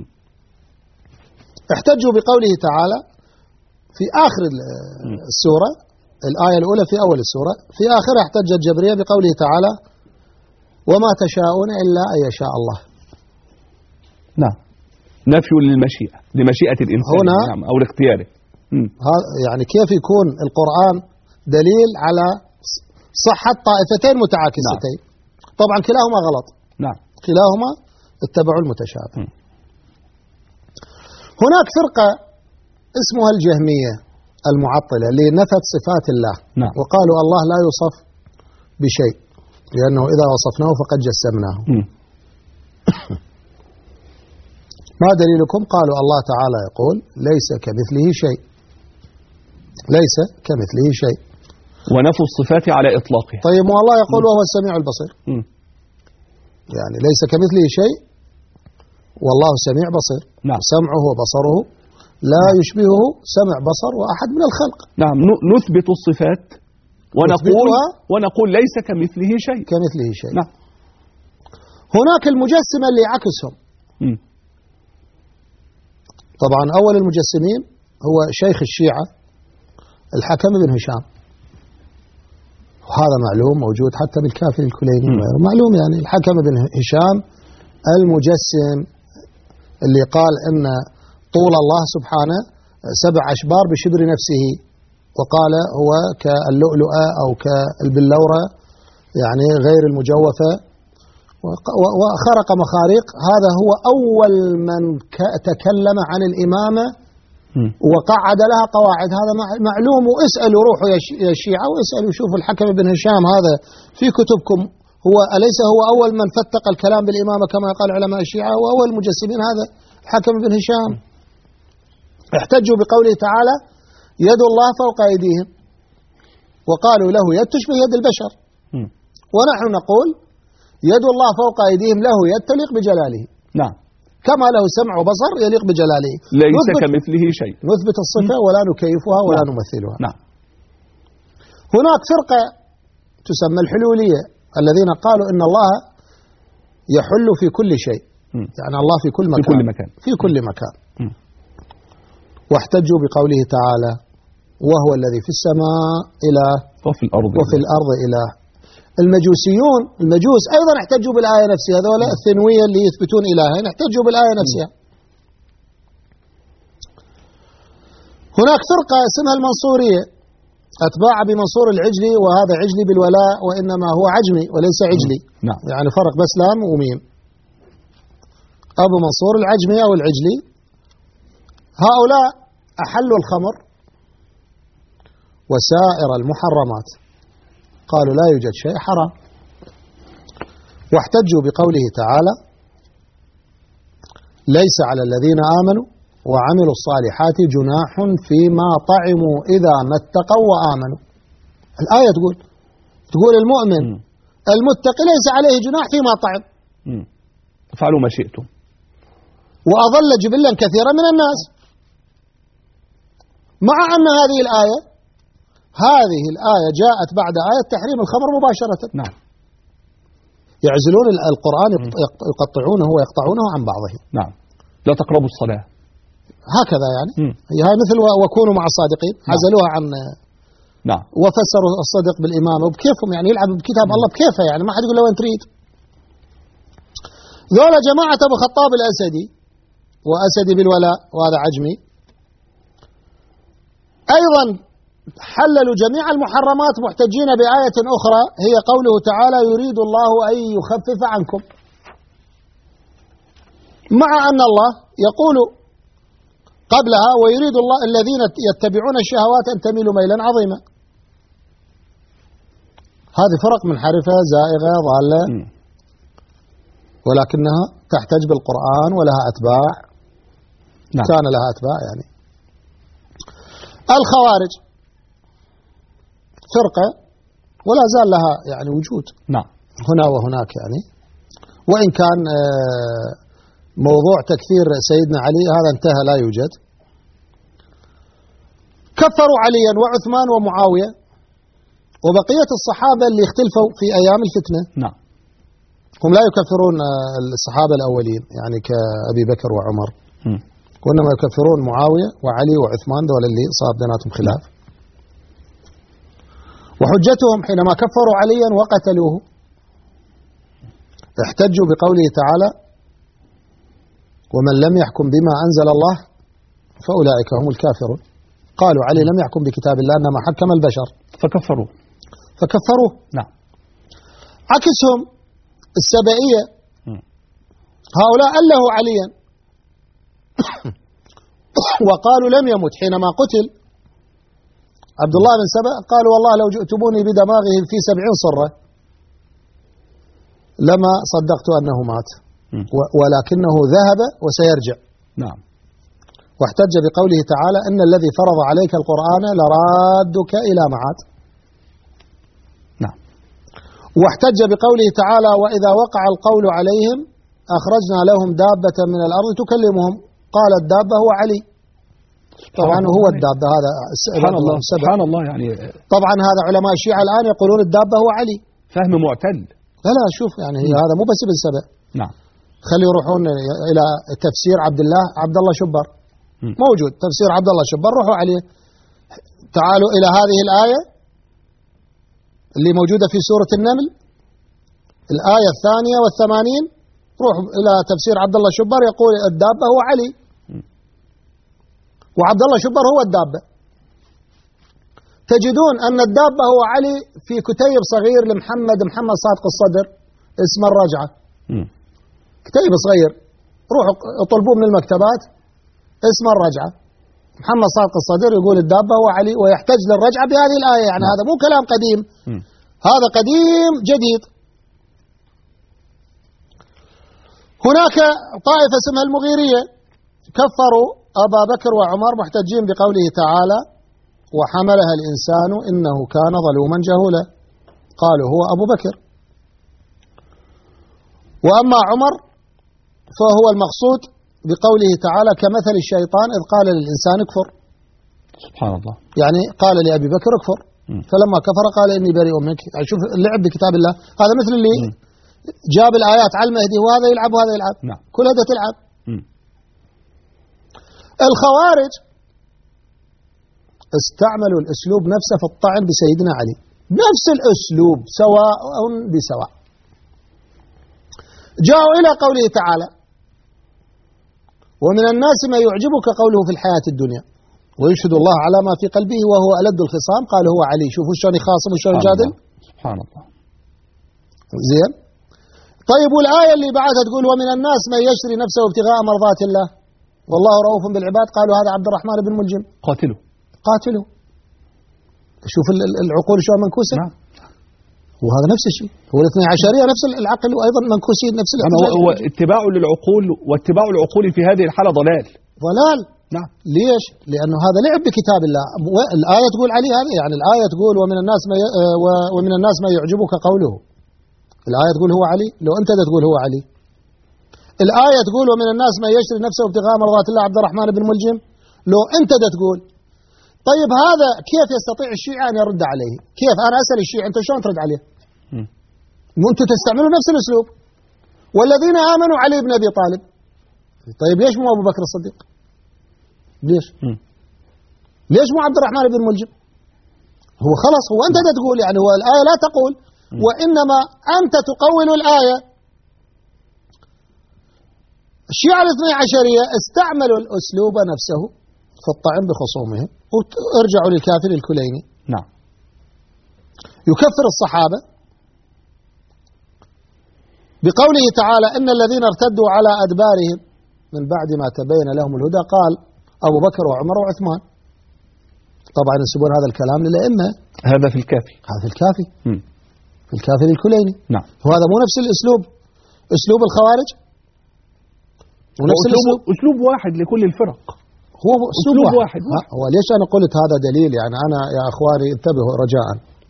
احتجوا بقوله تعالى في آخر السورة، الآية الأولى في أول السورة، في آخرها احتج الجبرية بقوله تعالى وما تشاءون إلا أن يشاء الله. نعم. نفي للمشيئة، لمشيئة الإنسان هنا نعم أو لاختياره. يعني كيف يكون القرآن دليل على صحة طائفتين متعاكستين؟ نعم. طبعا كلاهما غلط. نعم. كلاهما اتبعوا المتشابه. هناك فرقة اسمها الجهمية المعطلة اللي نفت صفات الله. نعم. وقالوا الله لا يوصف بشيء لأنه إذا وصفناه فقد جسمناه. ما دليلكم؟ قالوا الله تعالى يقول ليس كمثله شيء، ليس كمثله شيء، ونفوا الصفات على إطلاقها. طيب والله يقول وهو السميع البصير. يعني ليس كمثله شيء والله سميع بصير. نعم. سمعه وبصره لا يشبهه سمع بصر وأحد من الخلق. نعم. نثبت الصفات ونقول ليس كمثله شيء. نعم. هناك المجسمة اللي عكسهم. طبعا أول المجسمين هو شيخ الشيعة الحكم بن هشام، وهذا معلوم موجود حتى بالكافي الكليني معلوم. يعني الحكم بن هشام المجسم اللي قال إن طول الله سبحانه 7 أشبار بشبر نفسه، وقال هو كاللؤلؤة أو كالبلورة يعني غير المجوفة وخرق مخاريق. هذا هو أول من تكلم عن الإمامة وقعد لها قواعد. هذا معلوم، واسألوا روحوا يا شيعة واسألوا شوفوا الحكم بن هشام هذا في كتبكم، هو أليس هو أول من فتق الكلام بالإمامة كما قال علماء الشيعة، وأول المجسمين هذا الحكم بن هشام. احتجوا بقوله تعالى يد الله فوق أيديهم، وقالوا له يد تشبه يد البشر، ونحن نقول يد الله فوق أيديهم له يد تليق بجلاله. نعم. كما له سمع وبصر يليق بجلاله، ليس كمثله شيء. نثبت الصفة ولا نكيفها ولا نمثلها. نعم. هناك فرقة تسمى الحلولية الذين قالوا إن الله يحل في كل شيء، يعني الله في كل مكان، في كل مكان، في كل مكان. واحتجوا بقوله تعالى وهو الذي في السماء إله وفي الأرض إله. المجوس أيضا احتجوا بالآية نفسها، هذول الثنوية اللي يثبتون إلهين احتجوا بالآية نفسها. هناك فرقة اسمها المنصورية أتباع بمنصور العجلي، وهذا عجلي بالولاء وإنما هو عجمي وليس عجلي. نعم. يعني فرق بس لام وميم. أبو منصور العجمي أو العجلي، هؤلاء أحلوا الخمر وسائر المحرمات، قالوا لا يوجد شيء حرام. واحتجوا بقوله تعالى ليس على الذين آمنوا وعملوا الصالحات جناح فيما طعموا إذا ما اتقوا وآمنوا. الآية تقول المؤمن المتقي ليس عليه جناح فيما طعم، افعلوا ما شئتم. وأضل جبلا كثيرا من الناس، مع أن هذه الآية جاءت بعد آية تحريم الخمر مباشرة. نعم. يعزلون القرآن يقطعونه ويقطعونه عن بعضه. نعم. لا تقربوا الصلاة هكذا يعني. هي مثل وكونوا مع الصادقين. نعم. عزلوها عن. نعم. وفسروا الصدق بالإمامة وبكيفهم، يعني يلعب بكتاب الله بكيفه، يعني ما حد يقول له وين تريد. ذولا جماعة أبو خطاب الأسدي، وأسدي بالولاء وهذا عجمي، أيضا حللوا جميع المحرمات محتجين بآية أخرى هي قوله تعالى يريد الله أن يخفف عنكم، مع أن الله يقول قبلها ويريد الله الذين يتبعون الشهوات أن تميلوا ميلا عظيما. هذه فرق منحرفة زائغة ضالة، ولكنها تحتج بالقرآن ولها أتباع. نعم. كان لها أتباع يعني. الخوارج فرقة ولا زال لها يعني وجود. نعم. هنا وهناك يعني، وإن كان موضوع تكفير سيدنا علي هذا انتهى لا يوجد. كفروا عليا وعثمان ومعاوية وبقية الصحابة اللي اختلفوا في أيام الفتنة. نعم. هم لا يكفرون الصحابة الأولين يعني كأبي بكر وعمر، وإنما يكفرون معاوية وعلي وعثمان، دول اللي صار بيناتهم خلاف. وحجتهم حينما كفروا عليا وقتلوه احتجوا بقوله تعالى ومن لم يحكم بما أنزل الله فأولئك هم الكافرون. قالوا علي لم يحكم بكتاب الله إنما حكم البشر فكفروه. نعم. عكسهم السبائية، هؤلاء ألهوا عليا وقالوا لم يمت حينما قتل عبد الله بن سبأ، قالوا والله لو جئتموني بدماغه في 70 صرة لما صدقت أنه مات، ولكنه ذهب وسيرجع. نعم. واحتج بقوله تعالى إن الذي فرض عليك القرآن لرادك إلى معاد. نعم. واحتج بقوله تعالى وإذا وقع القول عليهم أخرجنا لهم دابة من الأرض تكلمهم، قال الدابة هو علي. طبعا هو الدابة هذا سبحان الله يعني. طبعا هذا علماء الشيعة الآن يقولون الدابة هو علي. فهم معتل. لا شوف يعني هذا مو بس ابن سبأ. نعم. خلي يروحون إلى تفسير عبد الله شبر، موجود تفسير عبد الله شبر، روحوا عليه. تعالوا إلى هذه الآية اللي موجودة في سورة النمل، الآية 82، روح إلى تفسير عبد الله شبر يقول الدابة هو علي، وعبد الله شبر هو الدابة. تجدون أن الدابة هو علي في كتيب صغير محمد صادق الصدر اسمه الرجعة. كتيب صغير روحوا اطلبوه من المكتبات اسمه الرجعة. محمد صادق الصدر يقول الدابة هو علي ويحتج للرجعة بهذه الآية. يعني هذا مو كلام قديم، هذا قديم جديد. هناك طائفة اسمها المغيرية كفروا أبا بكر وعمر محتجين بقوله تعالى وحملها الإنسان إنه كان ظلوما جهولا، قالوا هو أبو بكر. وأما عمر فهو المقصود بقوله تعالى كمثل الشيطان إذ قال للإنسان اكفر. سبحان الله. يعني قال لأبي بكر اكفر فلما كفر قال إني بريء منك. يعني شوف اللعب بكتاب الله، هذا مثل اللي جاب الآيات على المهدي وهذا يلعب وهذا يلعب. نعم. كل هذا تلعب. الخوارج استعملوا الأسلوب نفسه في الطعن بسيدنا علي، نفس الأسلوب سواء بسواء. جاءوا إلى قوله تعالى ومن الناس ما يعجبك قوله في الحياة الدنيا ويشهد الله على ما في قلبه وهو ألد الخصام، قال هو علي. شوفوا شلون يخاصم وشلون يجادل. سبحان الله. زين. طيب والآية اللي بعدها تقول ومن الناس من يشري نفسه ابتغاء مرضات الله والله رؤوف بالعباد، قالوا هذا عبد الرحمن بن ملجم. قاتله. شوف العقول شلون منكوسة. نعم. وهذا نفس الشيء، هو الاثني عشرية نفس العقل وأيضا منكوسين نفس العقل. هو اتباع للعقول، واتباع العقول في هذه الحالة ضلال. نعم. ليش؟ لأنه هذا لعب بكتاب الله. الآية تقول علي هذا، يعني الآية تقول ومن الناس ما يعجبك قوله. الآية تقول هو علي، لو أنت تقول هو علي. الآية تقول ومن الناس ما يشري نفسه ابتغاء مرضات الله عبد الرحمن بن ملجم، لو أنت تقول. طيب هذا كيف يستطيع الشيعة أن يرد عليه؟ كيف؟ أنا أسأل الشيعة أنت شلون ترد عليه؟ وأنتم تستعملون نفس الأسلوب. والذين آمنوا علي بن أبي طالب. طيب ليش مو أبو بكر الصديق؟ ليش مو عبد الرحمن بن ملجم؟ هو خلاص هو أنت تقول، يعني هو الآية لا تقول، وإنما أنت تقول الآية. الشيعة الاثني عشرية استعملوا الأسلوب نفسه في الطعن بخصومهم. وارجعوا للكافر الكليني. نعم. يكفر الصحابة بقوله تعالى إن الذين ارتدوا على أدبارهم من بعد ما تبين لهم الهدى قال أبو بكر وعمر وعثمان. طبعا ينسبون هذا الكلام للأئمة. هذا في الكافي. هذا في الكافي. في الكافي الكليني. نعم. وهذا مو نفس الأسلوب، أسلوب الخوارج ونفس أسلوب واحد لكل الفرق. هو أسلوب واحد. هو ليش أنا قلت هذا دليل؟ يعني أنا يا أخواني انتبهوا رجاء،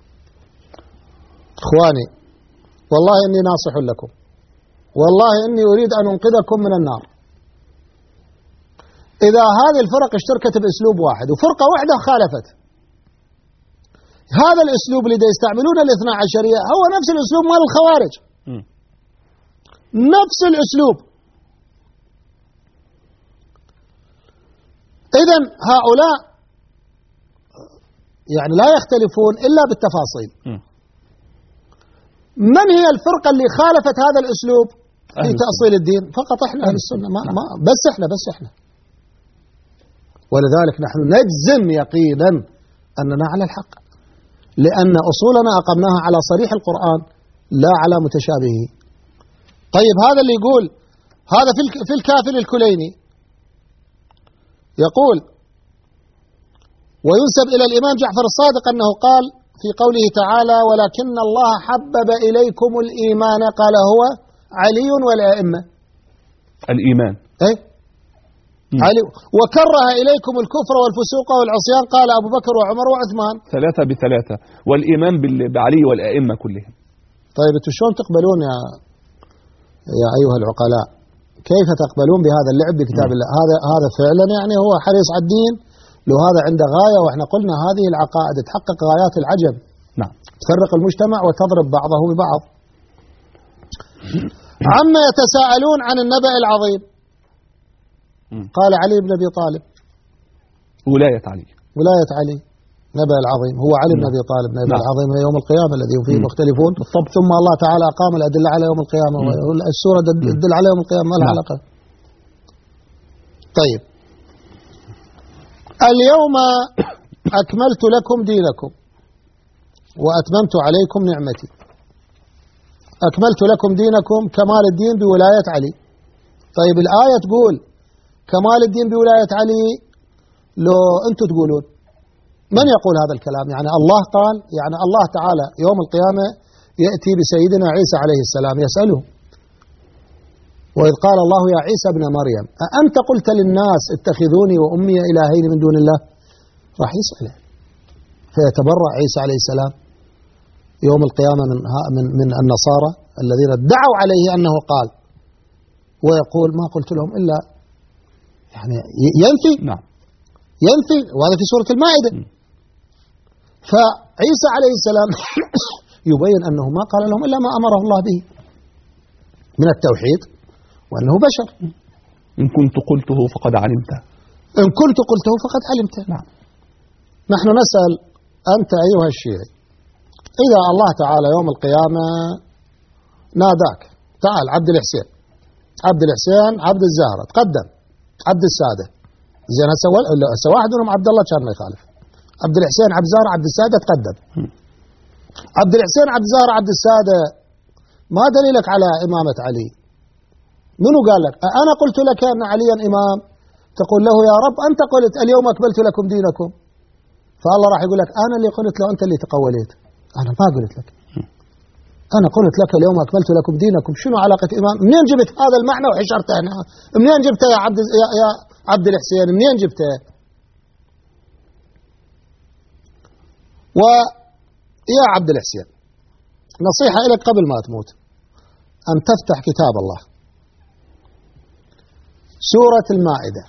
إخواني والله إني ناصح لكم، والله إني أريد أن أنقذكم من النار. إذا هذه الفرق اشتركت بأسلوب واحد وفرقة واحدة خالفت، هذا الأسلوب اللي يستعملونه الاثنى عشرية هو نفس الأسلوب مال الخوارج. نفس الأسلوب. إذن هؤلاء يعني لا يختلفون إلا بالتفاصيل. من هي الفرقة اللي خالفت هذا الأسلوب في تأصيل الدين؟ فقط إحنا أهل السنة. بس إحنا. ولذلك نحن نجزم يقينا أننا على الحق، لأن أصولنا أقمناها على صريح القرآن لا على متشابهه. طيب هذا اللي يقول هذا في الكافر الكليني يقول وينسب إلى الإمام جعفر الصادق أنه قال في قوله تعالى ولكن الله حبب إليكم الإيمان قال هو علي والأئمة. الإيمان علي وكره إليكم الكفر والفسوق والعصيان قال أبو بكر وعمر وعثمان. 3 ب3 والإيمان بعلي والأئمة كلهم. طيب انتم شلون تقبلون يا أيها العقلاء؟ كيف تقبلون بهذا اللعب بكتاب الله؟ هذا فعلا يعني هو حريص على الدين، لو هذا عنده غاية. وإحنا قلنا هذه العقائد تحقق غايات العجب. نعم. تفرق المجتمع وتضرب بعضه ببعض. عما يتساءلون عن النبأ العظيم قال علي بن أبي طالب. ولاية علي نبأ العظيم هو علي بن أبي طالب. نبأ العظيم هو يوم القيامة الذي فيه مختلفون. ثم الله تعالى أقام الأدلة على يوم القيامة. السورة تدل على يوم القيامة، ما العلاقة؟ طيب اليوم أكملت لكم دينكم وأتممت عليكم نعمتي. أكملت لكم دينكم كمال الدين بولاية علي. طيب الآية تقول كمال الدين بولاية علي، لو أنتم تقولون من يقول هذا الكلام؟ يعني الله قال، يعني الله تعالى يوم القيامة يأتي بسيدنا عيسى عليه السلام يسأله، وإذ قال الله يا عيسى ابن مريم أأنت قلت للناس اتخذوني وأمي إلهين من دون الله؟ راح يسأله، فيتبرأ عيسى عليه السلام يوم القيامة من النصارى الذين ادعوا عليه أنه قال، ويقول ما قلت لهم إلا، يعني ينفي. نعم. ينفي، وهذا في سورة المائدة. فعيسى عليه السلام يبين أنه ما قال لهم إلا ما أمره الله به من التوحيد وأنه بشر. إن كنت قلته فقد علمته. إن كنت قلته فقد علمته. نعم. نحن نسأل أنت أيها الشيعي، إذا الله تعالى يوم القيامة ناداك تعال عبد الحسين، عبد الحسين عبد الزهرة تقدم، عبد السادة، زين هسه واحد منهم عبد الله كان ما يخالف، عبد الحسين عبد الزهرة عبد السادة تقدم. عبد الحسين عبد الزهرة عبد السادة ما دليلك على إمامة علي؟ منو قال لك؟ أنا قلت لك أن عليا إمام، تقول له يا رب أنت قلت اليوم أكملت لكم دينكم، فالله راح يقول لك أنا اللي قلت له، أنت اللي تقوليت، أنا ما قلت لك، أنا قلت لك اليوم أكملت لكم دينكم. شنو علاقة إمام؟ منين جبت هذا المعنى وحشرته هنا؟ منين جبته يا عبد الحسين؟ منين جبته؟ ويا عبد الحسين نصيحة لك قبل ما تموت، أن تفتح كتاب الله سورة المائدة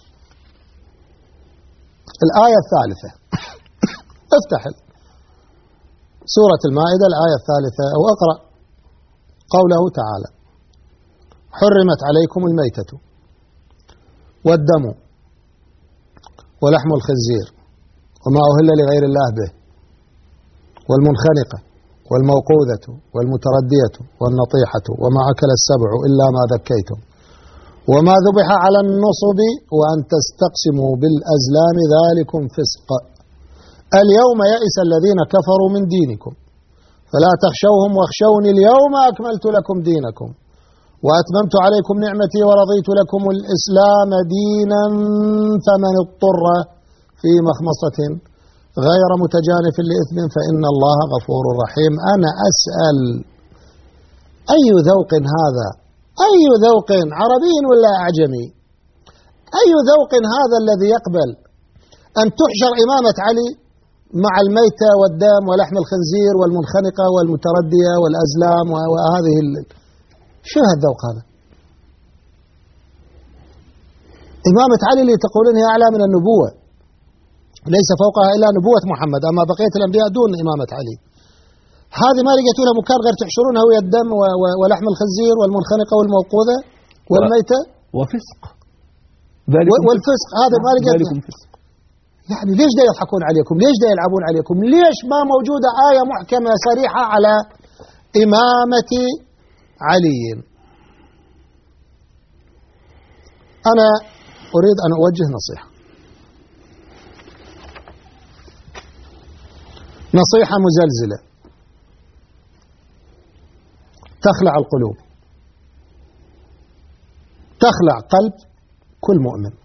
الآية الثالثة. افتح سورة المائدة الآية الثالثة أو اقرأ قوله تعالى: حرمت عليكم الميتة والدم ولحم الخنزير وما أهل لغير الله به والمنخنقة والموقوذة والمتردية والنطيحة وما أكل السبع إلا ما ذكيتم وما ذبح على النصب وأن تستقسموا بالأزلام ذلكم فسق. اليوم يئس الذين كفروا من دينكم فلا تخشوهم واخشوني اليوم أكملت لكم دينكم وأتممت عليكم نعمتي ورضيت لكم الإسلام دينا فمن اضطر في مخمصة غير متجانف لإثم فإن الله غفور رحيم. أنا أسأل أي ذوق هذا؟ أي ذوق عربي ولا أعجمي؟ أي ذوق هذا الذي يقبل أن تحشر إمامة علي مع الميتة والدم ولحم الخنزير والمنخنقة والمتردية والأزلام وهذه شو هالذوق هذا؟ إمامة علي اللي تقولون هي أعلى من النبوة، ليس فوقها إلا نبوة محمد، أما بقية الأنبياء دون إمامة علي. هذه ما لقيتوا لها مكان غير تحشرونها ويا الدم ولحم الخنزير والمنخنقة والموقوذة والميتة وفسق والفسق. هذا ما لقيتوا. يعني ليش دا يضحكون عليكم؟ ليش دا يلعبون عليكم؟ ليش ما موجودة آية محكمة صريحة على إمامة علي؟ أنا أريد أن أوجه نصيحة مزلزلة تخلع القلوب، تخلع قلب كل مؤمن،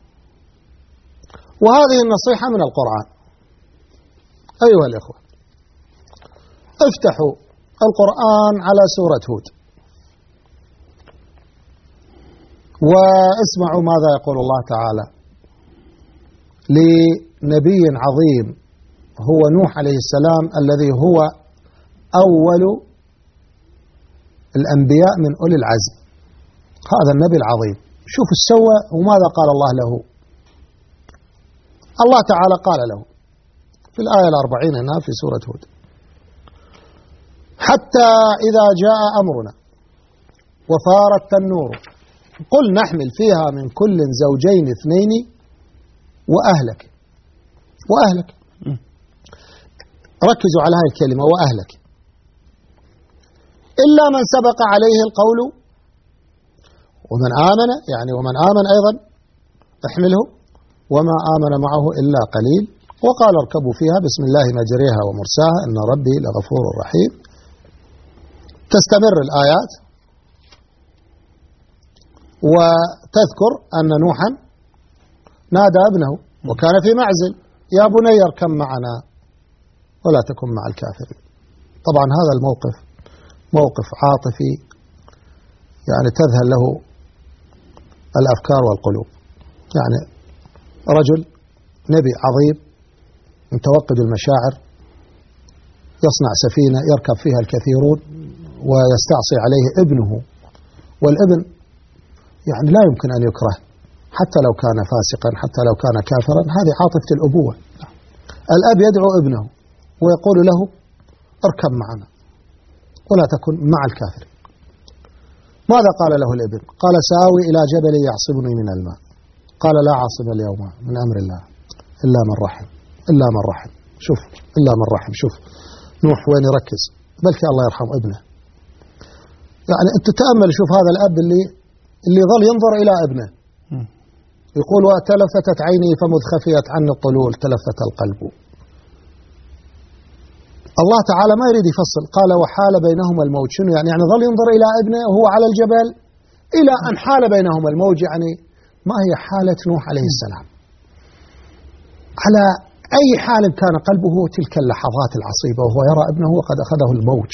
وهذه النصيحة من القرآن. أيها الإخوة، افتحوا القرآن على سورة هود واسمعوا ماذا يقول الله تعالى لنبي عظيم هو نوح عليه السلام الذي هو أول الأنبياء من أولي العزم. هذا النبي العظيم شوفوا السوى وماذا قال الله له. الله تعالى قال له في الآية 40 هنا في سورة هود: حتى إذا جاء أمرنا وفار التنور قل نحمل فيها من كل زوجين اثنين وأهلك. ركزوا على هذه الكلمة وأهلك، إلا من سبق عليه القول ومن آمن، يعني ومن آمن أيضا احمله وما آمن معه إلا قليل وقال اركبوا فيها بسم الله مجريها ومرساها إن ربي لغفور رحيم. تستمر الآيات وتذكر أن نوحا نادى ابنه وكان في معزل يا بني اركب معنا ولا تكن مع الكافرين. طبعا هذا الموقف موقف عاطفي يعني تذهل له الأفكار والقلوب. يعني رجل نبي عظيم متوقد المشاعر يصنع سفينة يركب فيها الكثيرون ويستعصي عليه ابنه، والابن يعني لا يمكن أن يكره حتى لو كان فاسقا حتى لو كان كافرا. هذه عاطفة الأبوة. الأب يدعو ابنه ويقول له اركب معنا ولا تكن مع الكافرين. ماذا قال له الابن؟ قال سآوي إلى جبل يعصمني من الماء. قال لا عاصم اليوم من أمر الله إلا من رحم إلا من رحم. شوف إلا من رحم. شوف نوح وين يركز، بلكي الله يرحم ابنه. يعني أنت تأمل شوف هذا الأب اللي ظل ينظر إلى ابنه يقول وتلفتت عيني فمذ خفيت عني الطلول تلفت القلب. الله تعالى ما يريد يفصل، قال وحال بينهما الموج. شنو يعني ظل ينظر إلى ابنه وهو على الجبل إلى أن حال بينهما الموج. يعني ما هي حالة نوح عليه السلام؟ على أي حال كان قلبه تلك اللحظات العصيبة وهو يرى ابنه وقد أخذه الموج.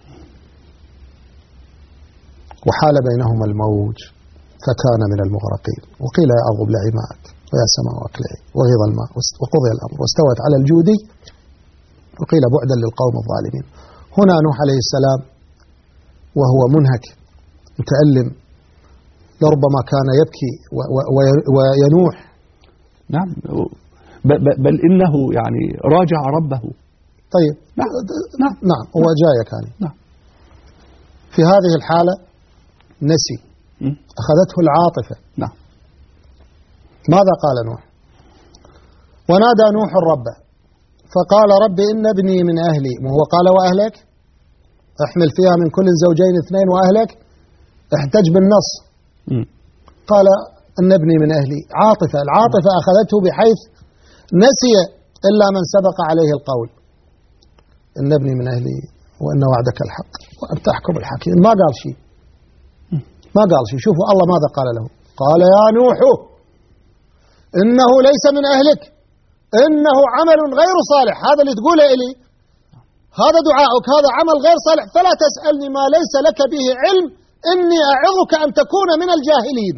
وحال بينهما الموج فكان من المغرقين وقيل يا أرض ابلعي ماءك ويا سماء أقلعي وغيض الماء وقضي الأمر واستوت على الجودي وقيل بعدا للقوم الظالمين. هنا نوح عليه السلام وهو منهك متألم لربما كان يبكي وينوح. نعم بل إنه يعني راجع ربه. طيب نعم هو جاي كان في هذه الحالة نسي أخذته العاطفة. نعم. ماذا قال نوح؟ ونادى نوح ربه فقال رب إن ابني من أهلي. وهو قال وأهلك احمل فيها من كل زوجين اثنين وأهلك احتج بالنص. قال إن ابني من أهلي. عاطفة. العاطفة أخذته بحيث نسي إلا من سبق عليه القول إن ابني من أهلي وإن وعدك الحق وأنت أحكم الحكيم. ما قال شيء ما قال شيء. شوفوا الله ماذا قال له؟ قال يا نوح إنه ليس من أهلك إنه عمل غير صالح. هذا اللي تقوله إلي هذا دعاؤك هذا عمل غير صالح فلا تسألني ما ليس لك به علم إني أعظك أن تكون من الجاهلين.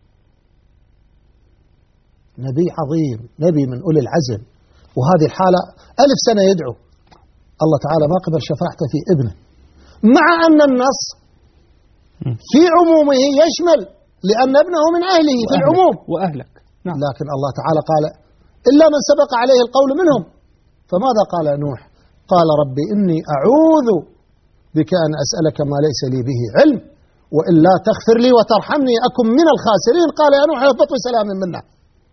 نبي عظيم نبي من أولي العزم وهذه الحالة 1000 سنة يدعو الله تعالى ما قبل شفاعته في ابنه مع أن النص في عمومه يشمل لأن ابنه من أهله في العموم وأهلك. نعم. لكن الله تعالى قال إلا من سبق عليه القول منهم. فماذا قال نوح؟ قال ربي إني أعوذ بك أن أسألك ما ليس لي به علم وإلا تغفر لي وترحمني أكن من الخاسرين. قال يا نوح اهبط بسلام منا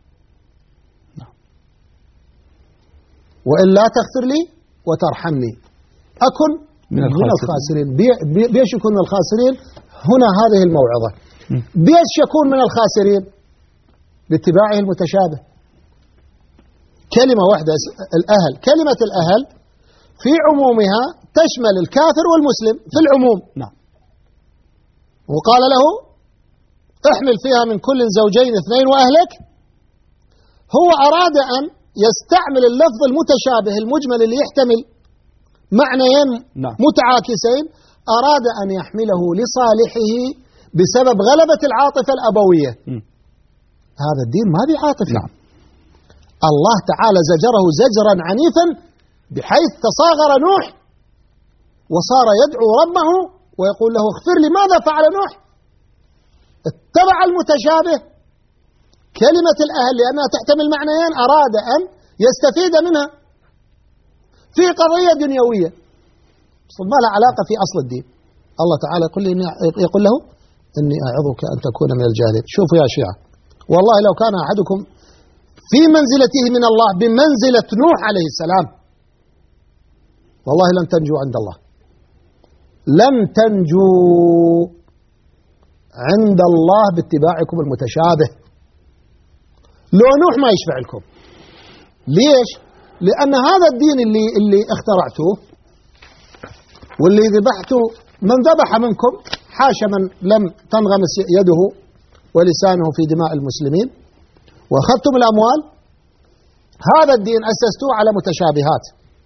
وإلا تغفر لي وترحمني أكن من الخاسرين. بيش يكون من الخاسرين هنا هذه الموعظة. بيش يكون من الخاسرين باتباعه المتشابه. كلمة واحدة الأهل. كلمة الأهل في عمومها تشمل الكافر والمسلم في العموم. نعم. وقال له احمل فيها من كل زوجين اثنين وأهلك. هو أراد أن يستعمل اللفظ المتشابه المجمل اللي يحتمل معنيين متعاكسين. أراد أن يحمله لصالحه بسبب غلبة العاطفة الأبوية. هذا الدين ما به عاطفة. نعم. الله تعالى زجره زجرا عنيفا بحيث تصاغر نوح وصار يدعو ربه ويقول له اغفر لي. ماذا فعل نوح؟ اتبع المتشابه كلمة الأهل لأنها تحتمل معنيين أراد أن يستفيد منها في قضية دنيوية ما لها علاقة في أصل الدين. الله تعالى يقول له إني أعظك أن تكون من الجاهلين. شوفوا يا شيعة والله لو كان أحدكم في منزلته من الله بمنزلة نوح عليه السلام والله لن تنجو عند الله. لن تنجوا عند الله باتباعكم المتشابه. لو نوح ما يشفع لكم. ليش؟ لأن هذا الدين اللي اخترعتوه واللي ذبحتوا، من ذبح منكم حاشا من لم تنغمس يده ولسانه في دماء المسلمين وأخذتم الأموال. هذا الدين أسستوه على متشابهات،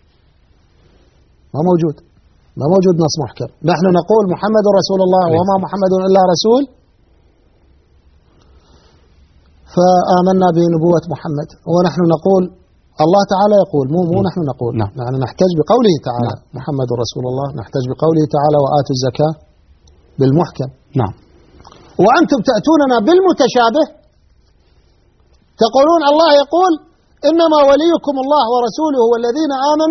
ما موجود نص محكم. نحن نقول محمد رسول الله وما محمد إلا رسول، فآمنا بنبوة محمد. ونحن نقول الله تعالى يقول، مو نحن نقول، نحن نحتج بقوله تعالى محمد رسول الله، نحتج بقوله تعالى وآتوا الزكاة بالمحكم. نعم. وأنتم تأتوننا بالمتشابه، تقولون الله يقول إنما وليكم الله ورسوله والذين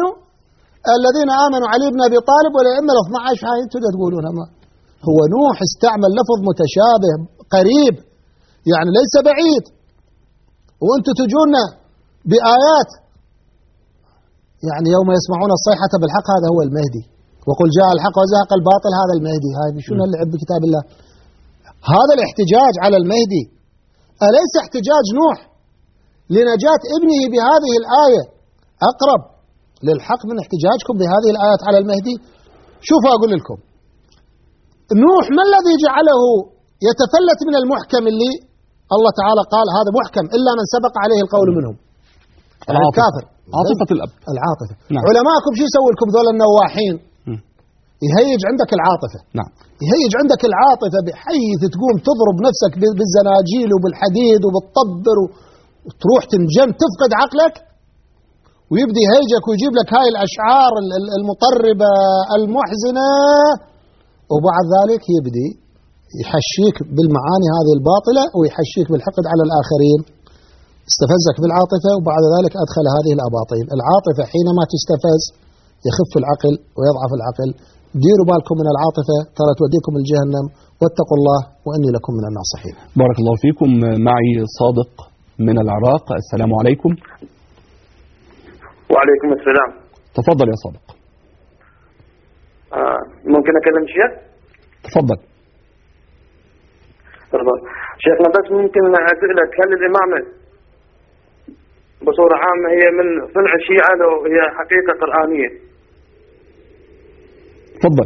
آمنوا علي بن أبي طالب والأئمة 12. هاي أنتم تقولون هو نوح استعمل لفظ متشابه قريب، يعني ليس بعيد، وأنتم تجونا بآيات. يعني يوم يسمعون الصيحة بالحق هذا هو المهدي، وقل جاء الحق وزهق الباطل هذا المهدي. هاي شنو اللعب بكتاب الله؟ هذا الاحتجاج على المهدي أليس احتجاج نوح لنجاة ابنه بهذه الآية أقرب للحق من احتجاجكم بهذه الآيات على المهدي؟ شوفوا أقول لكم، نوح ما الذي جعله يتفلت من المحكم اللي الله تعالى قال هذا محكم إلا من سبق عليه القول منهم؟ الكافر، عاطفة الأب، العاطفة. نعم. علماءكم شو يسوي لكم ذول النواحين؟ يهيج عندك العاطفة. نعم. يهيج عندك العاطفة بحيث تقوم تضرب نفسك بالزناجيل وبالحديد وبالطبر وتروح تنجن تفقد عقلك، ويبدي يهيجك ويجيب لك هاي الأشعار المطربة المحزنة، وبعد ذلك يبدي يحشيك بالمعاني هذه الباطلة ويحشيك بالحقد على الآخرين. استفزك بالعاطفة وبعد ذلك أدخل هذه الأباطيل. العاطفة حينما تستفز يخف العقل ويضعف العقل. ديروا بالكم من العاطفة، ترى توديكم الجهنم، واتقوا الله وإني لكم من الناصحين. بارك الله فيكم. معي صادق من العراق. السلام عليكم. وعليكم السلام. تفضل يا صادق. ممكن أكلم شيخ؟ تفضل. شيخنا بس ممكن أسألك، هل الإمامة بصورة عامة هي من صنع الشيعة لو هي حقيقة قرآنية؟ تفضل.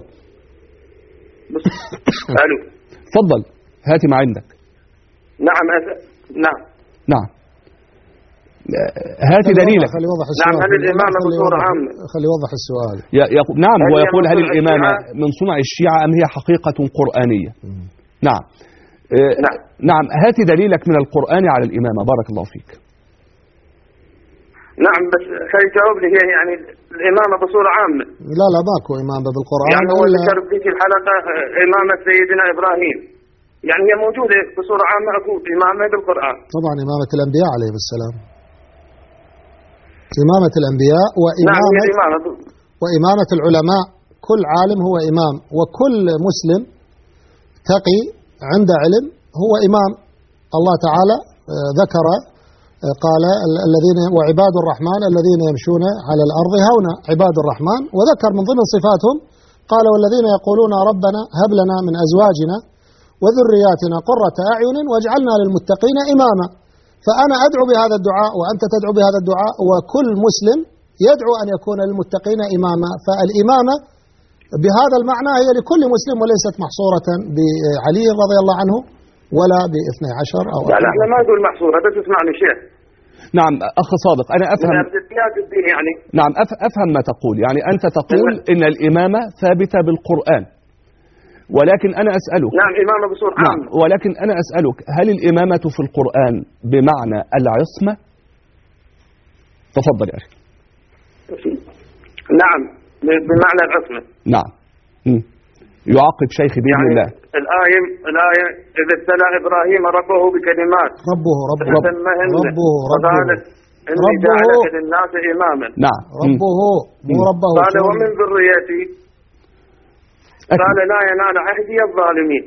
ألو. تفضل هاتي ما عندك. نعم نعم. هاتي دليلك. خلي يوضح السؤال. نعم، هل الإمامة بصورة عامة؟ خلي يوضح السؤال. نعم، هو يقول هل الإمامة من صنع الشيعة أم هي حقيقة قرآنية؟ نعم. نعم، هاتي دليلك من القرآن على الإمامة. بارك الله فيك. نعم، بس خلي جاوب لي، هي يعني الإمامة بصورة عامة. لا ماكو إمامة بالقرآن. يعني هو ذكر في الحلقة إمامة سيدنا إبراهيم، يعني هي موجودة بصورة عامة، أكو إمامة بالقرآن. طبعا إمامة الأنبياء عليهم السلام، إمامة الأنبياء وإمامة العلماء. كل عالم هو إمام، وكل مسلم تقي عند علم هو إمام. الله تعالى ذكر قال الذين وعباد الرحمن الذين يمشون على الأرض هونا، عباد الرحمن، وذكر من ضمن صفاتهم قال والذين يقولون ربنا هب لنا من أزواجنا وذرياتنا قرة أعين واجعلنا للمتقين إماما. فأنا أدعو بهذا الدعاء وأنت تدعو بهذا الدعاء، وكل مسلم يدعو أن يكون للمتقين إماما. فالإمامة بهذا المعنى هي لكل مسلم، وليست محصورة بعلي رضي الله عنه ولا ب12 أو لا احنا ما نقول محصورة، بس اسمعني شيخ. نعم أخ صادق، أنا أفهم يعني. نعم أفهم ما تقول. يعني أنت تقول إن الإمامة ثابتة بالقرآن، ولكن أنا أسألك. نعم، إمامة بصورة عامة. نعم، ولكن أنا أسألك، هل الإمامة في القرآن بمعنى العصمة؟ تفضل يا أخي. نعم، بمعنى العصمة. نعم. يعقب شيخي بإذن يعني الله. الآية إذا ابتلى إبراهيم ربه بكلمات ربه وقال إني جعلك للناس إماما. نعم. ربه مو ربه. قال ومن ذريتي قال لا ينال عهدي الظالمين.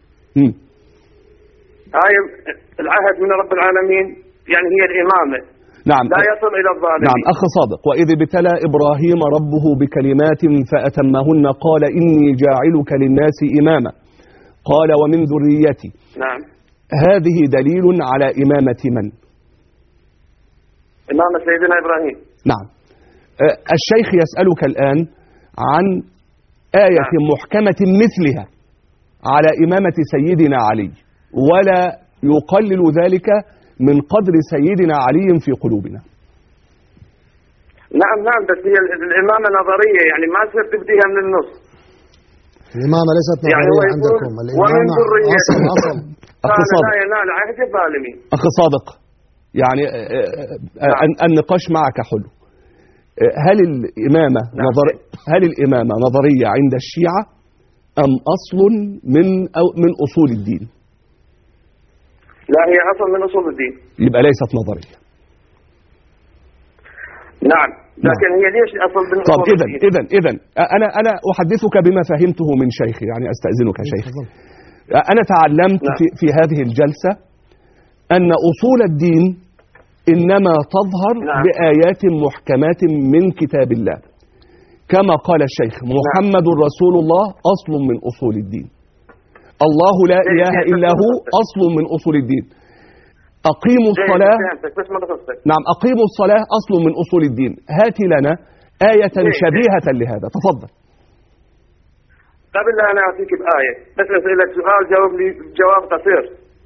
آية العهد من رب العالمين يعني هي الإمامة. نعم. لا يصل إلى الظالمين. نعم أخ صادق، وإذ ابتلى إبراهيم ربه بكلمات فأتمهن قال إني جاعلك للناس إماما قال ومن ذريتي. نعم. هذه دليل على إمامة من؟ إمامة سيدنا إبراهيم. نعم. الشيخ يسألك الآن عن آية محكمة مثلها على إمامة سيدنا علي، ولا يقلل ذلك من قدر سيدنا علي في قلوبنا. نعم بس هي الإمامة نظرية، يعني ما تصير تبديها من النص. الإمامة ليست نظرية يعني عندكم، ومن الإمامة ذرية أصل كان لا ينال عهد الظالمين. أخ صادق، يعني النقاش معك حلو. هل الإمامة نظرية عند الشيعة أم أصل من أصول الدين؟ لا، هي أصل من أصول الدين. يبقى ليست نظرية. نعم، لكن هي ليش أصل من أصول الدين؟ إذن أنا أحدثك بما فهمته من شيخي، يعني أستأذنك شيخ. أنا تعلمت في هذه الجلسة أن أصول الدين إنما تظهر بآيات محكمات من كتاب الله، كما قال الشيخ محمد رسول الله أصل من أصول الدين، الله لا إله إلا هو أصل من أصول الدين، أقيموا الصلاة، نعم أقيموا الصلاة أصل من أصول الدين. هات لنا آية شبيهة لهذا، تفضل. قبل لا أنا أعطيك بآية، بس أسألك سؤال جاوب لي جواب قصير.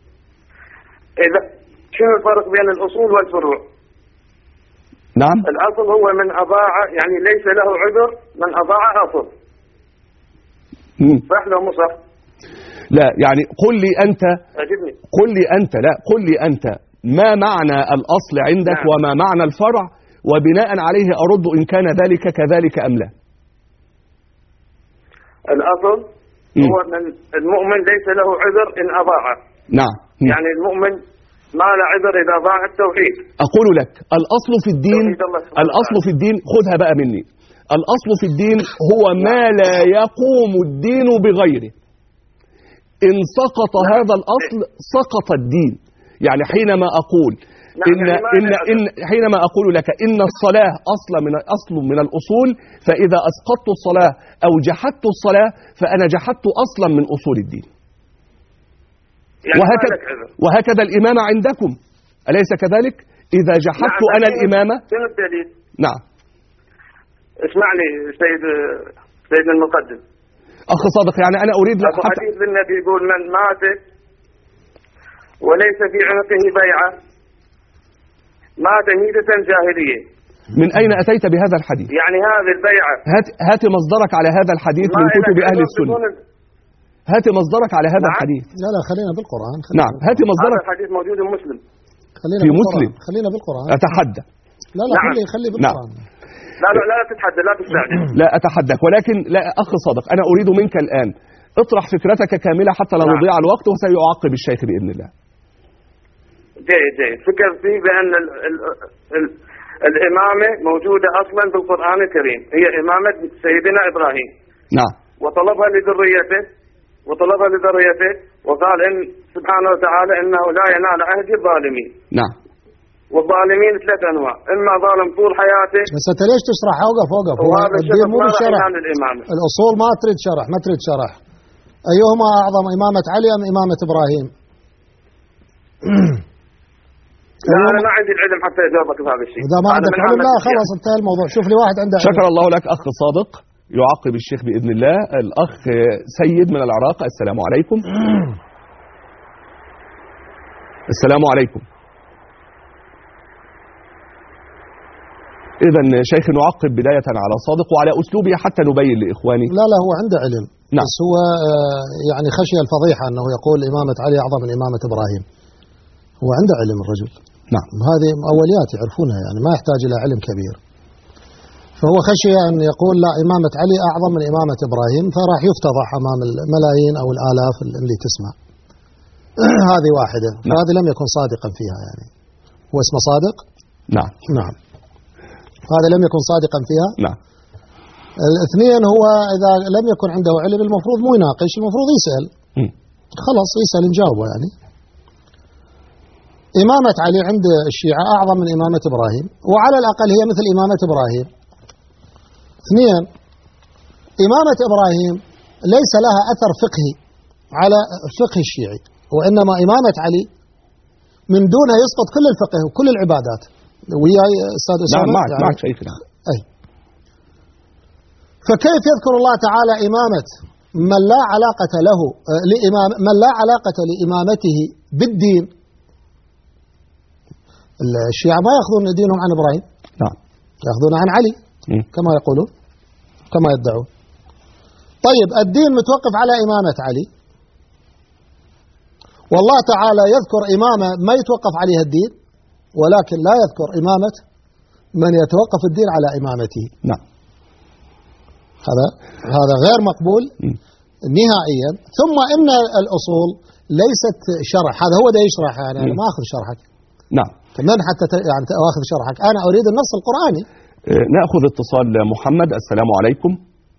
شنو الفرق بين الأصول والفروع؟ نعم، الأصل هو من أضاع، يعني ليس له عذر من أضاع أصل. صح لو مو صح؟ لا، يعني قل لي أنت، أجبني. قل لي أنت ما معنى الأصل عندك وما معنى الفرع، وبناء عليه أرد إن كان ذلك كذلك أم لا. الأصل هو من المؤمن ليس له عذر إن أضاع. نعم. يعني المؤمن ما له عذر إذا ضاع التوحيد. أقول لك الأصل في الدين خذها بقى مني. الأصل في الدين هو ما لا يقوم الدين بغيره. إن سقط هذا الأصل سقط الدين. يعني حينما أقول حينما أقول لك إن الصلاة أصل من الأصول، فإذا أسقطت الصلاة أو جحدت الصلاة فأنا جحدت أصلا من أصول الدين. يعني وهكذا الإمامة عندكم، أليس كذلك؟ إذا جحدت أنا الإمامة. شنو الدليل؟ نعم. اسمعني سيد المقدم. أخ صادق، يعني أنا أريد أبو حديث النبي يقول من مات وليس في عنقه بيعة مات ميتة جاهلية. من أين أتيت بهذا الحديث؟ يعني هذه البيعة، هات مصدرك على هذا الحديث من كتب أهل السنة. هات مصدرك على هذا الحديث. لا خلينا بالقرآن. نعم، هات مصدرك. هذا الحديث موجود في مسلم. في مسلم. خلينا بالقرآن. أتحدى. لا خلي بالقرآن. لا تتحدى، لا تستعجل. لا أتحدك، ولكن لا أخ صادق، أنا أريد منك الآن اطرح فكرتك كاملة حتى لا نضيع الوقت، وسيعقب الشيخ بإذن الله. جيد. فكر فيه بأن الإمامة موجودة أصلا في القرآن الكريم، هي إمامة سيدنا إبراهيم. نعم. وطلبها لذريته وقال إن سبحانه وتعالى إنه لا ينال عهد الظالمين. نعم. والظالمين 3 أنواع، إما ظالم طول حياته. بس أنت ليش تشرح؟ أوقف. هو الدين مو بالشرح، الأصول ما تريد شرح. أيهما أعظم، إمامة علي أم إمامة إبراهيم؟ لا أنا ما عندي العلم حتى أجاوبك بهذا الشيء. إذا ما عندك علم لا خلاص انتهى الموضوع. شوف لي واحد عنده علم. شكر الله لك أخ صادق. يعقب الشيخ بإذن الله. الأخ سيد من العراق، السلام عليكم. السلام عليكم. إذن شيخ نعقب بداية على صادق وعلى أسلوبه حتى نبين لإخواني. لا هو عنده علم. نعم. بس هو يعني خشي الفضيحة أنه يقول إمامة علي أعظم من إمامة إبراهيم. هو عنده علم الرجل. نعم. هذه أوليات يعرفونها، يعني ما يحتاج إلى علم كبير. فهو خشي أن يقول لا إمامة علي أعظم من إمامة إبراهيم، فراح يفتضح أمام الملايين أو الآلاف اللي تسمع. هذه واحدة. فهذه لم يكن صادقا فيها. يعني هو اسمه صادق. نعم. هذا لم يكن صادقا فيها. نعم. الاثنين، هو إذا لم يكن عنده علم المفروض مو يناقش، المفروض يسأل. خلاص يسأل نجاوبه. يعني إمامة علي عند الشيعة أعظم من إمامة إبراهيم، وعلى الأقل هي مثل إمامة إبراهيم. 2، إمامة إبراهيم ليس لها أثر فقهي على الفقه الشيعي، وإنما إمامة علي من دونها يسقط كل الفقه وكل العبادات. وياي أستاذ أسامة؟ نعم، معك شيخنا. فكيف يذكر الله تعالى إمامة من لا علاقة له من لا علاقة لإمامته بالدين؟ الشيعة ما يأخذون دينهم عن إبراهيم، نعم، يأخذون عن علي كما يقولون، كما يدعون. طيب الدين متوقف على إمامة علي، والله تعالى يذكر إمامة ما يتوقف عليها الدين، ولكن لا يذكر إمامة من يتوقف الدين على إمامته. نعم، هذا غير مقبول نهائيا. ثم إن الأصول ليست شرح، هذا هو ده يشرح، يعني أنا ما أخذ شرحك. نعم، من حتى يعني أخذ شرحك، أنا أريد النص القرآني. نأخذ اتصال محمد. السلام عليكم.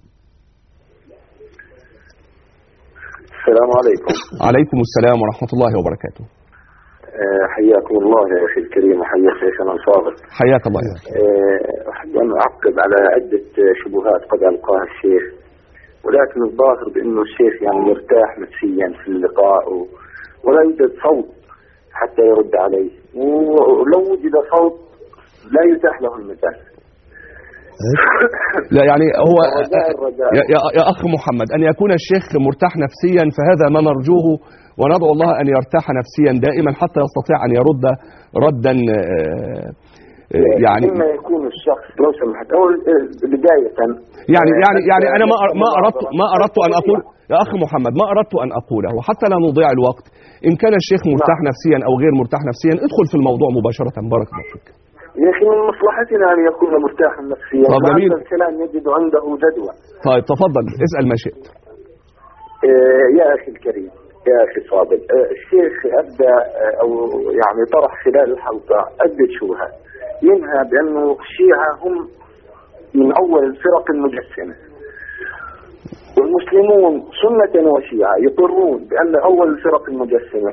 السلام عليكم. عليكم السلام ورحمة الله وبركاته. حياكم الله يا أخي الكريم، وحيا شيخنا الفاضل. حياك الله يا أخي. أحب أن أعقب على عدة شبهات قد ألقاها الشيخ، ولكن الظاهر بأنه الشيخ يعني مرتاح نفسيا في اللقاء ولا يوجد صوت حتى يرد عليه، ولو وجد صوت لا يتاح له المجال. لا يعني هو يا أخ محمد أن يكون الشيخ مرتاح نفسيا فهذا ما نرجوه، وندعو الله أن يرتاح نفسيا دائما حتى يستطيع أن يرد ردا يعني لما يكون الشخص لو سمحت أول بداية يعني أنا ما أردت أن أقول يا أخ محمد، ما أردت أن أقوله حتى لا نضيع الوقت. إن كان الشيخ مرتاح نفسيا أو غير مرتاح نفسيا ادخل في الموضوع مباشرة. بارك الله فيك. يا أخي من مصلحتنا أن يكون مرتاحا نفسيا، وهذا الكلام يجد عنده جدوى. طيب تفضل اسأل ما شئت. يا أخي الكريم، يا أخي فاضل، الشيخ أبدأ أو يعني طرح خلال الحلقة عدة شبهات، منها بأنه الشيعة هم من أول الفرق المجسمة، والمسلمون سنة وشيعة يقرون بأن أول الفرق المجسمة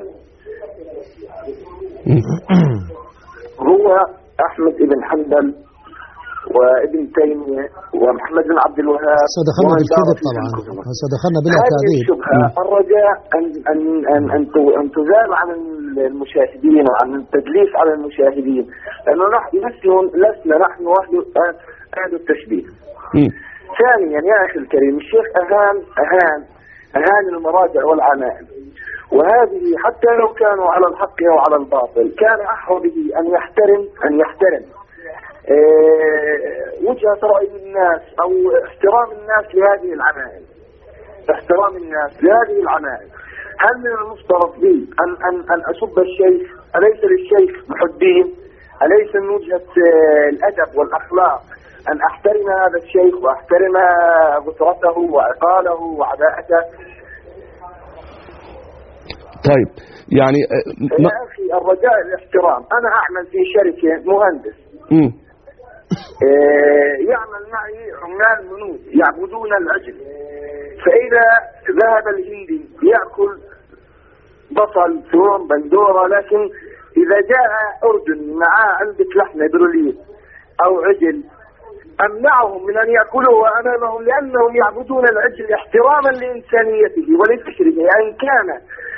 هو أحمد بن حنبل وابن تيمية ومحمد بن عبد الوهاب. دخلنا بالكذب طبعا، دخلنا بالأكاذيب. الرجاء أن تزال عن المشاهدين وعن التدليس على المشاهدين، لأنه لسنا نحن أهل التشبيه. ثانيا يا أخي الكريم، الشيخ أهان المراجع والعمائم، وهذه حتى لو كانوا على الحق أو على الباطل كان أحرى به أن يحترم وجهة رأي الناس أو احترام الناس لهذه العمائم. هل من المفترض بي أن أسب الشيخ؟ أليس للشيخ محبين؟ أليس من وجهة الأدب والأخلاق أن أحترم هذا الشيخ وأحترم غترته وعقاله وعداءته؟ طيب يعني يا أخي الرجاء الاحترام. أنا أعمل في شركة مهندس، يعمل معي عمال منود يعبدون العجل، فإذا ذهب الهندي يأكل بصل ثوم بندورة، لكن إذا جاء أردني معاه علبة لحمة بروليف أو عجل أمنعهم من أن يأكلوا أمامهم، لأنهم يعبدون العجل احتراما لإنسانيته ولفكره أن كان.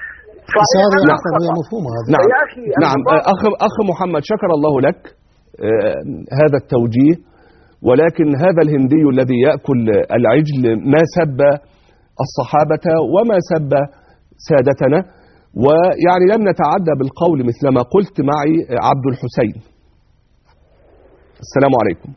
نعم أخ محمد، شكر الله لك هذا التوجيه، ولكن هذا الهندي الذي يأكل العجل ما سب الصحابة وما سب سادتنا، ويعني لم نتعدى بالقول مثلما قلت معي عبد الحسين. السلام عليكم.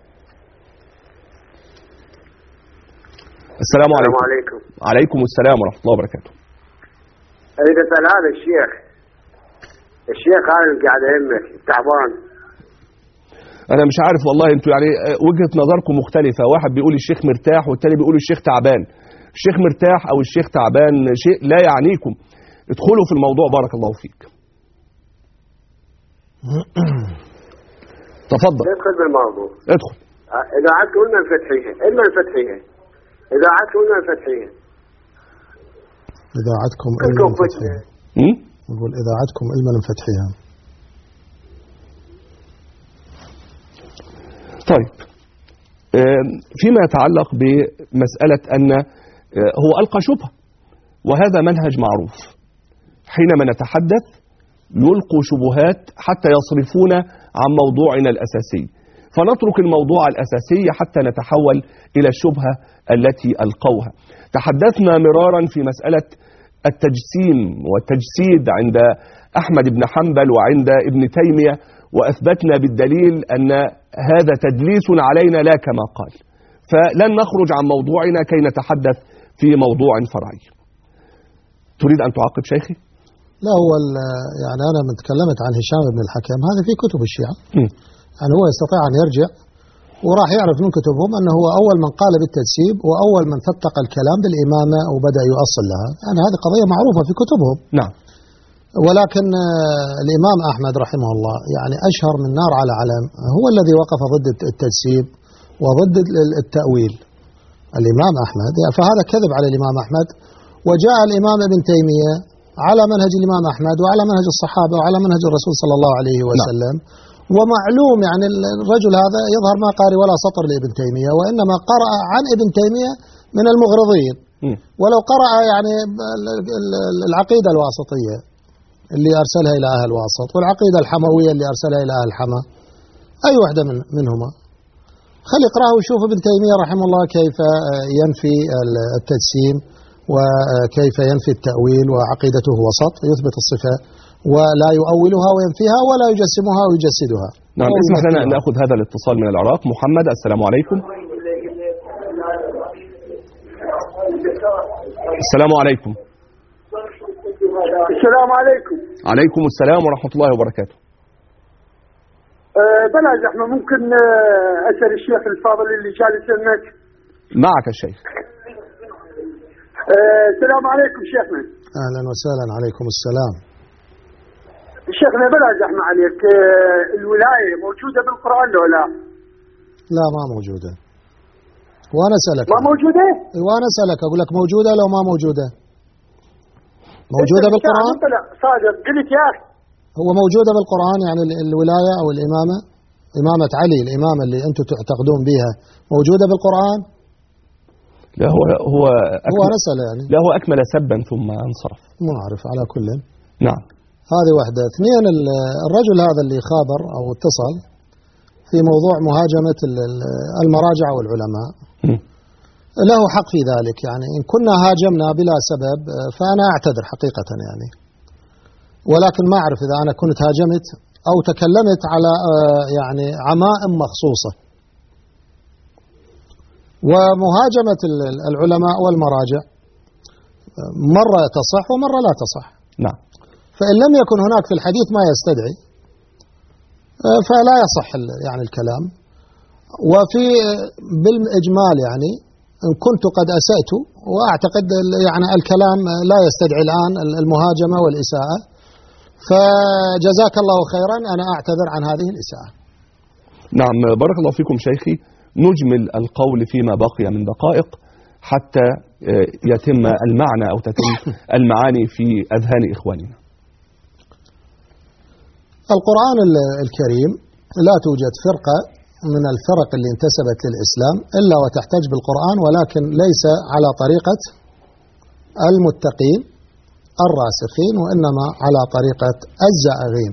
السلام عليكم. عليكم السلام ورحمة الله وبركاته. أريد أسأل هذا الشيخ هذا اللي قاعد يهمك تعبان. أنا مش عارف والله، أنتوا يعني وجهة نظركم مختلفة، واحد بيقول الشيخ مرتاح والتاني بيقول الشيخ تعبان. الشيخ مرتاح أو الشيخ تعبان شيء لا يعنيكم، ادخلوا في الموضوع. بارك الله فيك. تفضل. ادخل بالموضوع. ادخل. إذا عاد قلنا الفتحية إلا الفتحية. إذا عاد قلنا الفتحية. إذا عدكم علما الفتحية. نقول إذا عدكم علما الفتحية. طيب فيما يتعلق بمسألة أن هو ألقى شبهة، وهذا منهج معروف، حينما نتحدث يلقوا شبهات حتى يصرفون عن موضوعنا الأساسي. فنترك الموضوع الأساسي حتى نتحول إلى الشبهة التي ألقوها. تحدثنا مرارا في مسألة التجسيم والتجسيد عند أحمد بن حنبل وعند ابن تيمية، وأثبتنا بالدليل أن هذا تدليس علينا لا كما قال، فلن نخرج عن موضوعنا كي نتحدث في موضوع فرعي. تريد أن تعقب شيخي؟ لا، هو يعني أنا من تكلمت عن هشام بن الحكم هذا في كتب الشيعة، يعني هو يستطيع أن يرجع وراح يعرف من كتبهم أنه هو أول من قال بالتجسيب وأول من فتق الكلام بالإمامة وبدأ يؤصل لها، يعني هذه قضية معروفة في كتبهم. نعم. ولكن الإمام أحمد رحمه الله يعني أشهر من نار على علم، هو الذي وقف ضد التجسيب وضد التأويل الإمام أحمد، يعني فهذا كذب على الإمام أحمد. وجاء الإمام ابن تيمية على منهج الإمام أحمد وعلى منهج الصحابة وعلى منهج الرسول صلى الله عليه وسلم. ومعلوم يعني الرجل هذا يظهر ما قاري ولا سطر لابن تيمية، وإنما قرأ عن ابن تيمية من المغرضين. ولو قرأ يعني العقيدة الواسطية اللي أرسلها إلى أهل الواسط والعقيدة الحموية اللي أرسلها إلى أهل الحما، أي واحدة منهما خلي يقرأه ويشوف ابن تيمية رحمه الله كيف ينفي التجسيم وكيف ينفي التأويل، وعقيدته وسط يثبت الصفة ولا يؤولها وينفيها ولا يجسمها ويجسدها. نعم. اسمح لنا أن نأخذ هذا الاتصال من العراق. محمد، السلام عليكم. السلام عليكم. السلام عليكم. عليكم السلام ورحمة الله وبركاته. بلا زحمة، ممكن أسأل الشيخ الفاضل اللي جالس هناك؟ معك الشيخ. السلام عليكم شيخنا. أهلا وسهلا. عليكم السلام. شيخنا بلا زحمة عليك، الولاية موجودة بالقرآن ولا لا؟ لا، ما موجودة. وأنا أسألك ما موجودة؟ وأنا أسألك أقول لك موجودة لو ما موجودة؟ موجودة بالقرآن؟ لا صادق، قلت يا أخي هو موجودة بالقرآن، يعني الولاية أو الإمامة، إمامة علي الإمامة اللي أنتم تعتقدون بها موجودة بالقرآن؟ لا، هو نسأل يعني. لا، هو أكمل سبا ثم انصرف. ما أعرف على كل. نعم. هذه واحدة. اثنين، الرجل هذا اللي خابر أو اتصل في موضوع مهاجمة المراجع والعلماء له حق في ذلك، يعني إن كنا هاجمنا بلا سبب فأنا أعتذر حقيقة يعني، ولكن ما أعرف إذا أنا كنت هاجمت أو تكلمت على يعني عمائم مخصوصة. ومهاجمة العلماء والمراجع مرة تصح ومرة لا تصح. نعم. فإن لم يكن هناك في الحديث ما يستدعي فلا يصح يعني الكلام. وفي بالإجمال يعني إن كنت قد أسأت، وأعتقد يعني الكلام لا يستدعي الآن المهاجمة والإساءة، فجزاك الله خيرا، أنا أعتذر عن هذه الإساءة. نعم. بارك الله فيكم شيخي. نجمل القول فيما بقي من دقائق حتى يتم المعنى أو تتم المعاني في أذهان إخواننا. القرآن الكريم لا توجد فرقة من الفرق اللي انتسبت للإسلام إلا وتحتج بالقرآن، ولكن ليس على طريقة المتقين الراسخين، وإنما على طريقة الزائغين.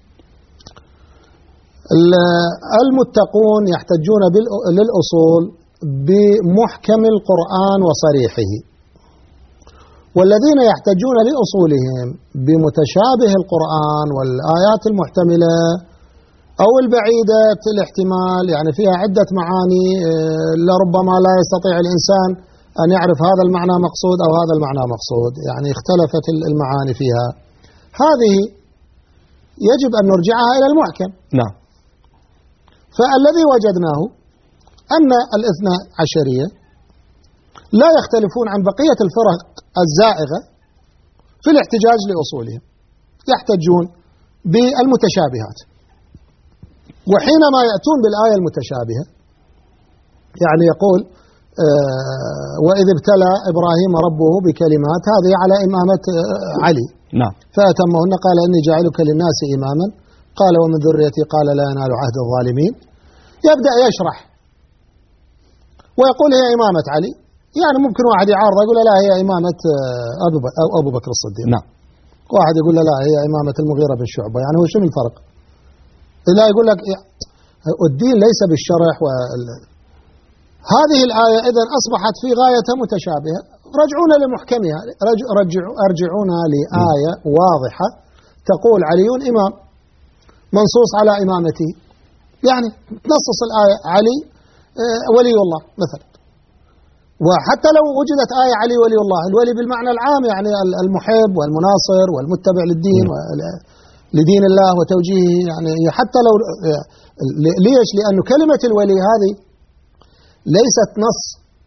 المتقون يحتجون للأصول بمحكم القرآن وصريحه، والذين يحتجون لأصولهم بمتشابه القرآن والآيات المحتملة أو البعيدة الاحتمال، يعني فيها عدة معاني لربما لا يستطيع الإنسان أن يعرف هذا المعنى مقصود أو هذا المعنى مقصود، يعني اختلفت المعاني فيها، هذه يجب أن نرجعها إلى المحكم. نعم. فالذي وجدناه أن الاثنى عشرية لا يختلفون عن بقية الفرق الزائغة في الاحتجاج لأصولهم، يحتجون بالمتشابهات. وحينما يأتون بالآية المتشابهة يعني يقول وإذ ابتلى إبراهيم ربه بكلمات، هذه على إمامة علي. نعم. فأتمهن قال إني جاعلك للناس إماما، قال ومن ذريتي قال لا ينال عهد الظالمين. يبدأ يشرح ويقول هي إمامة علي، يعني ممكن واحد يعارض يقول لا هي إمامة أبو بكر الصديق. نعم. واحد يقول لا هي إمامة المغيرة بن شعبة، يعني هو شنو الفرق؟ لا يقول لك الدين ليس بالشرح هذه الآية إذن أصبحت في غاية متشابهة. رجعونا لمحكمها، أرجعونا لآية واضحة تقول علي إمام منصوص على إمامته، يعني تنصص الآية علي ولي الله مثلا. وحتى لو وجدت آية علي ولي الله، الولي بالمعنى العام يعني المحب والمناصر والمتبع للدين لدين الله وتوجيهه، يعني حتى لو ليش؟ لأن كلمة الولي هذه ليست نص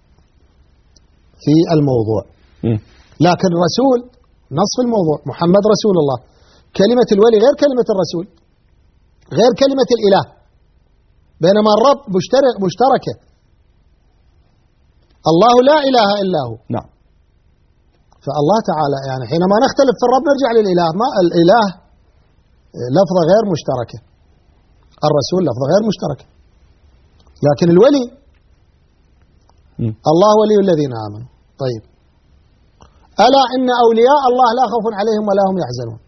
في الموضوع، لكن رسول نص في الموضوع، محمد رسول الله. كلمة الولي غير كلمة الرسول، غير كلمة الإله، بينما الرب مشتركة. الله لا إله إلا هو. نعم. فالله تعالى يعني حينما نختلف في الرب نرجع للإله، ما الإله لفظة غير مشتركة، الرسول لفظة غير مشتركة. لكن الولي الله ولي الذين آمنوا. طيب، ألا إن أولياء الله لا خوف عليهم ولا هم يحزنون.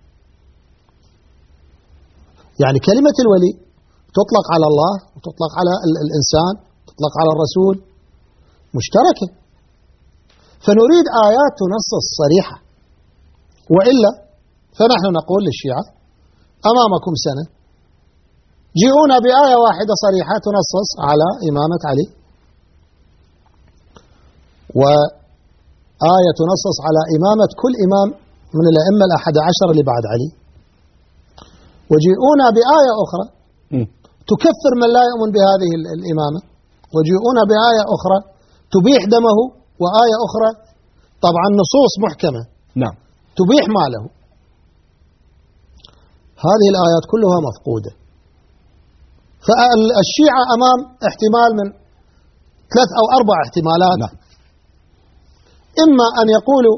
يعني كلمة الولي تطلق على الله وتطلق على الإنسان، تطلق على الرسول، مشتركة. فنريد آيات تنصص صريحة، وإلا فنحن نقول للشيعة أمامكم سنة، جيئونا بآية واحدة صريحة تنصص على إمامة علي، وآية تنصص على إمامة كل إمام من الأئمة ال11 اللي بعد علي، وجيئونا بآية أخرى تكفر من لا يؤمن بهذه الإمامة، وجيئونا بآية أخرى تبيح دمه، وآية أخرى طبعا نصوص محكمة نعم تبيح ماله. هذه الآيات كلها مفقودة. فالشيعة أمام احتمال من 3 أو 4 احتمالات. نعم. إما أن يقولوا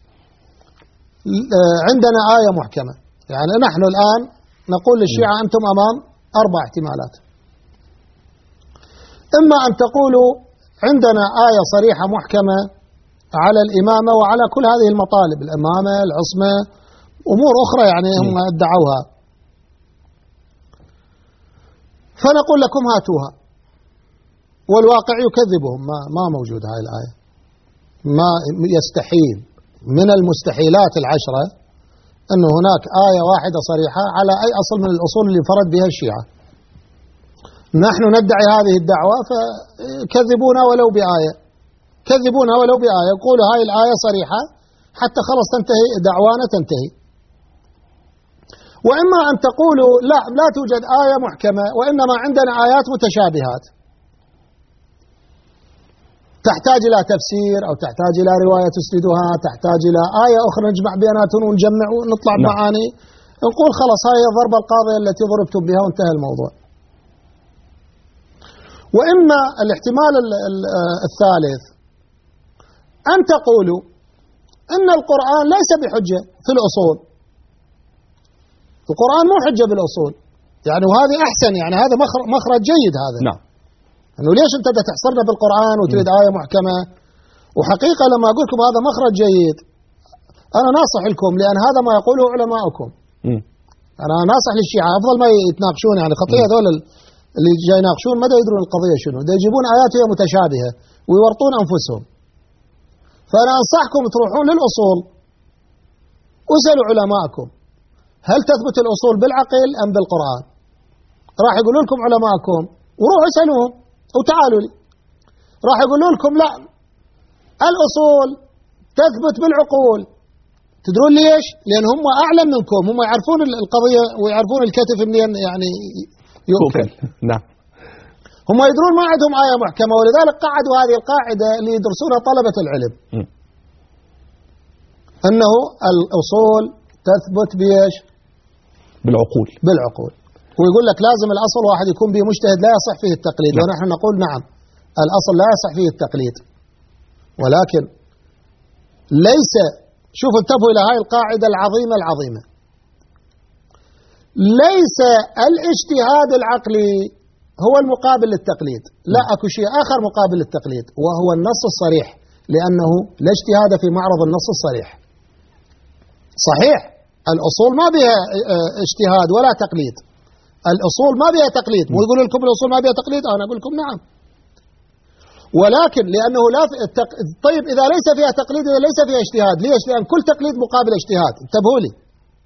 عندنا آية محكمة، يعني نحن الآن نقول للشيعة أنتم أمام 4 احتمالات. إما أن تقولوا عندنا آية صريحة محكمة على الإمامة وعلى كل هذه المطالب، الإمامة، العصمة، أمور أخرى يعني هم ادعوها، فنقول لكم هاتوها، والواقع يكذبهم، ما موجود هاي الآية، ما يستحيل من المستحيلات 10 أن هناك آية واحدة صريحة على أي أصل من الأصول اللي فرد بها الشيعة. نحن ندعي هذه الدعوة، فكذبونا ولو بآية، كذبونا ولو بآية، يقولوا هاي الآية صريحة حتى خلص تنتهي دعوانا، تنتهي. وإما أن تقولوا لا توجد آية محكمة، وإنما عندنا آيات متشابهات تحتاج إلى تفسير أو تحتاج إلى رواية تسندها، تحتاج إلى آية أخرى نجمع بيناتهم ونجمع ونطلع بمعاني، نقول خلاص هاي الضربة القاضية التي ضربتم بها وانتهى الموضوع. وإما الاحتمال الثالث أن تقولوا إن القرآن ليس بحجة في الأصول، القرآن مو حجة بالأصول، يعني وهذه أحسن، يعني هذا مخرج جيد هذا. نعم. أنه ليش أنت تحصرنا بالقرآن وتريد آية محكمة؟ وحقيقة لما أقول لكم هذا مخرج جيد، أنا ناصح لكم، لأن هذا ما يقوله علماؤكم. أنا ناصح للشيعة أفضل ما يتناقشون، يعني خطية هذول اللي جاي يناقشون ما يدرون القضية شنو، دا يجيبون آيات هي متشابهة ويورطون أنفسهم. فأنا أنصحكم تروحون للأصول واسألوا علماءكم هل تثبت الأصول بالعقل أم بالقرآن؟ راح يقولوا لكم علماءكم، وروحوا اسألوهم وتعالوا لي، راح يقولوا لكم لا الأصول تثبت بالعقول. تدرون ليش؟ لأن هم أعلم منكم، هم يعرفون القضية ويعرفون الكتف منين يعني يؤكل. نعم. هم يدرون ما عندهم آية محكمة، ولذلك قعدوا هذه القاعدة اللي يدرسونها طلبة العلم، أنه الأصول تثبت بإيش؟ بالعقول. بالعقول. ويقول لك لازم الأصل واحد يكون به مجتهد لا يصح فيه التقليد. نعم. ونحن نقول نعم الأصل لا يصح فيه التقليد، ولكن ليس، شوفوا انتبهوا إلى هاي القاعدة العظيمة، ليس الاجتهاد العقلي هو المقابل للتقليد، لا، أكو شيء آخر مقابل للتقليد وهو النص الصريح، لأنه لا اجتهاد في معرض النص الصريح. صحيح الأصول ما بها اجتهاد ولا تقليد، الأصول ما بها تقليد، مو يقول لكم الأصول ما بها تقليد، أنا أقول لكم نعم، ولكن لأنه لا طيب إذا ليس فيها تقليد، إذا ليس فيها اجتهاد، ليش؟ لأن كل تقليد مقابل اجتهاد. انتبهوا لي،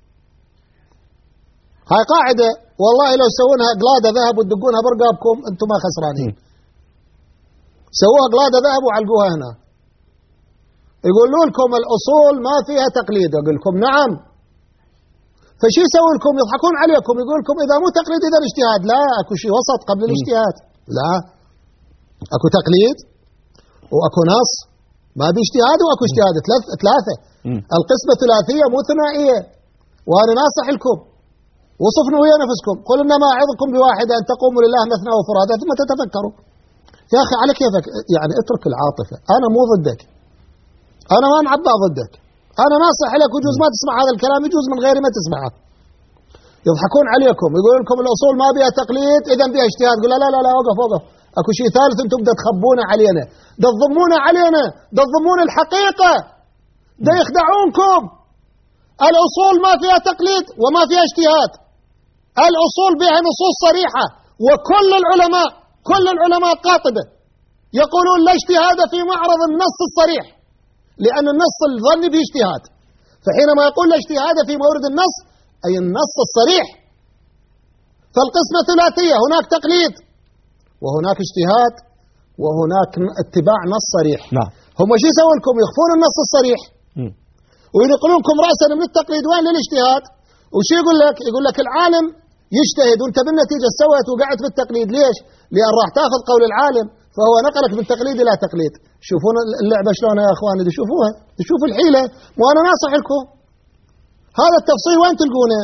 هاي قاعدة والله لو سوونها قلادة ذهب وتدقونها برقابكم أنتم ما خسرانين. سووها قلادة ذهب وعلقوها هنا، يقولوا لكم الأصول ما فيها تقليد، أقول لكم نعم. فشي يسوي لكم؟ يضحكون عليكم، يقول لكم إذا مو تقليد إذا اجتهاد. لا، أكو شيء وسط قبل الاجتهاد. لا، أكو تقليد وأكو نص، ما باجتهاد وأكو اجتهاد، ثلاثة. القسمة ثلاثية مو ثنائية. وأنا ناصح لكم، وصفنوا ويا نفسكم، قل إنما أعظكم بواحدة أن تقوموا لله مثنى وفرادى ثم تتفكروا. يا أخي على كيفك، يعني اترك العاطفة، أنا مو ضدك، أنا ما نعبأ ضدك، أنا ناصح لك، ويجوز ما تسمع هذا الكلام، يجوز من غيري ما تسمعه. يضحكون عليكم، يقولون لكم الأصول ما بها تقليد إذا بها اجتهاد. قل لا لا لا، وقف، أكو شيء ثالث أنتم بدأ تخبونه علينا، بدأ تضمونه علينا، بدأ تضمون الحقيقة، بدأ يخدعونكم. الأصول ما فيها تقليد وما فيها اجتهاد، الأصول بها نصوص صريحة، وكل العلماء قاطبة يقولون لا اجتهاد في معرض النص الصريح، لأن النص الظني به اجتهاد. فحينما يقول لا اجتهاد في مورد النص أي النص الصريح. فالقسمة ثلاثية، هناك تقليد وهناك اجتهاد وهناك اتباع نص صريح. نعم. هم شو يسوون لكم؟ يخفون النص الصريح وينقلونكم رأسا من التقليد وين للاجتهاد. وشو يقول لك؟ يقول لك العالم يجتهد وانت بالنتيجة سويت وقعت بالتقليد. ليش؟ لأن راح تاخذ قول العالم فهو نقلك من تقليد إلى تقليد. شوفون اللعبة شلون يا أخواني، تشوفوها، تشوفوا الحيلة. وأنا ناصح لكم هذا التفصيل وين تلقونه؟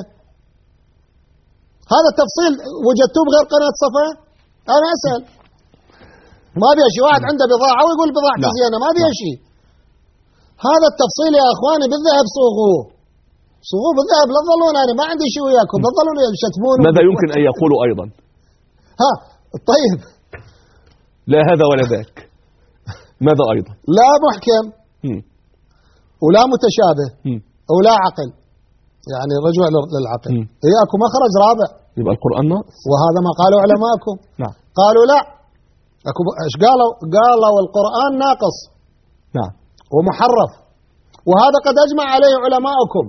هذا التفصيل وجدتوه بغير قناة صفا؟ أنا أسأل. ما بيها شيء، واحد عنده بضاعة ويقول بضاعتي زينة، ما بيها شيء. هذا التفصيل يا أخواني بالذهب صوغوه بالذهب، لا تظلون أنا ما عندي شيء وياكم، لا تظلون يشتمون. ماذا يمكن أن يقولوا أيضا؟ طيب، لا هذا ولا ذاك. ماذا أيضا؟ لا محكم ولا متشابه ولا عقل، يعني رجوع للعقل. اكو مخرج رابع، يبقى القرآن ناقص، وهذا ما قالوا علماءكم. نعم. قالوا لا، اكو ايش قالوا؟ قالوا القرآن ناقص، نعم، ومحرف، وهذا قد اجمع عليه علماءكم.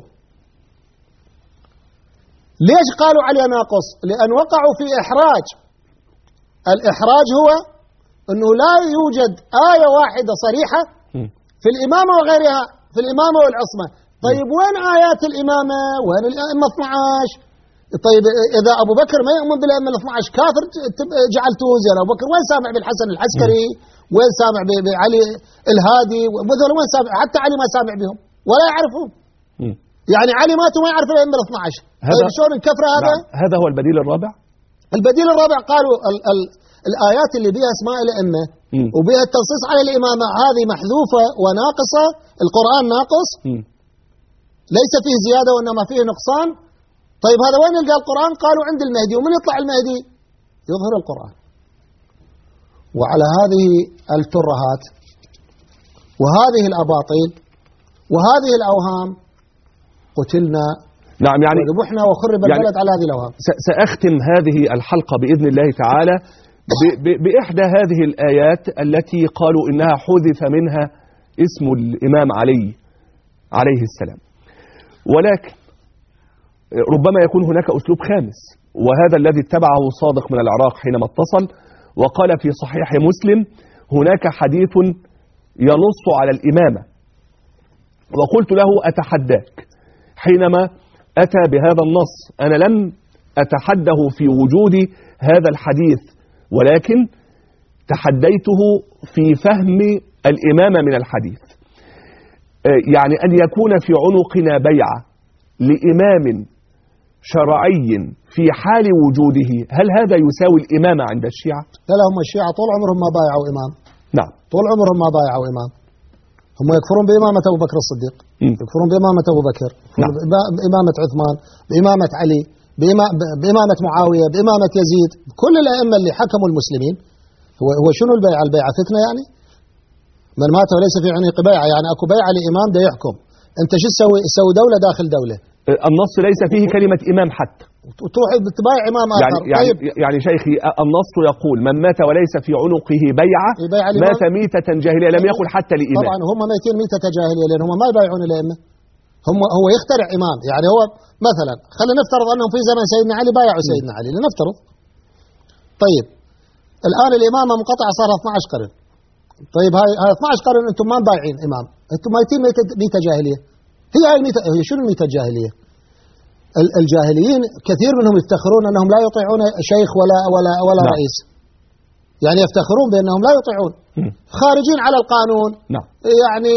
ليش قالوا عليه ناقص؟ لأن وقعوا في إحراج. الإحراج هو أنه لا يوجد آية واحدة صريحة في الإمامة وغيرها، في الإمامة والعصمة. طيب وين آيات الإمامة؟ وين الأئمة 12؟ طيب إذا أبو بكر ما يؤمن بالأئمة 12 كافر جعلته زين. أبو بكر وين سامع بالحسن العسكري؟ وين سامع بعلي الهادي؟ وين سامع؟ حتى علي ما سامع بهم ولا يعرفهم. يعني علي مات وما يعرف الأئمة 12. طيب شلون نكفر هذا؟ نعم. هذا هو البديل الرابع. البديل الرابع قالوا الآيات اللي بها أسماء الأئمة وبها التنصيص على الإمامة هذه محذوفة وناقصة. القرآن ناقص، ليس فيه زيادة وإنما فيه نقصان. طيب هذا وين يلقى القرآن؟ قالوا عند المهدي. ومن يطلع المهدي يظهر القرآن. وعلى هذه الترهات وهذه الأباطيل وهذه الأوهام قتلنا، نعم، يعني ذبحنا وخرب البلد على هذه الأوهام. سأختم هذه الحلقة بإذن الله تعالى بإحدى هذه الآيات التي قالوا إنها حذف منها اسم الإمام عليه السلام، ولكن ربما يكون هناك أسلوب خامس، وهذا الذي اتبعه صادق من العراق حينما اتصل وقال في صحيح مسلم هناك حديث ينص على الإمامة. وقلت له أتحداك حينما أتى بهذا النص، أنا لم أتحده في وجود هذا الحديث، ولكن تحديته في فهم الإمامة من الحديث. يعني أن يكون في عنقنا بيعة لإمام شرعي في حال وجوده، هل هذا يساوي الإمامة عند الشيعة؟ لا، هم الشيعة طول عمرهم ما بايعوا إمام. نعم، طول عمرهم ما بايعوا إمام. هم يكفرون بإمامة أبو بكر الصديق، يكفرون بإمامة أبو بكر، نعم، بإمامة عثمان، بإمامة علي، بإمامة معاوية، بإمامة يزيد، كل الأئمة اللي حكموا المسلمين. هو شنو البيعة؟ البيعة فتنة يعني؟ من مات وليس في عنق بيعة، يعني أكو بيعة لإمام ده يحكم. أنت شو تسوي؟ تسوي دولة داخل دولة. النص ليس فيه كلمة إمام حتى. وتروح تبايع إمام آخر. يعني شيخي النص يقول من مات وليس في عنقه بيعة مات ميتة جاهلية، لم يقل حتى لإمام. طبعا هم ميتين ميتة جاهلية لأن هم ما يبايعون الأئمة. هو يخترع إمام. يعني هو مثلا خلينا نفترض أنهم في زمن سيدنا علي بايعوا سيدنا علي، لنفترض. طيب الآن الإمامة منقطعة صار 12 قرن. طيب هاي 12 قرن أنتم ما بايعين إمام، أنتم ميتين ميتة جاهلية. هي شنو الميتة الجاهلية؟ الجاهليين كثير منهم يفتخرون أنهم لا يطيعون شيخ ولا نعم. رئيس. يعني يفتخرون بأنهم لا يطيعون، خارجين على القانون. نعم. يعني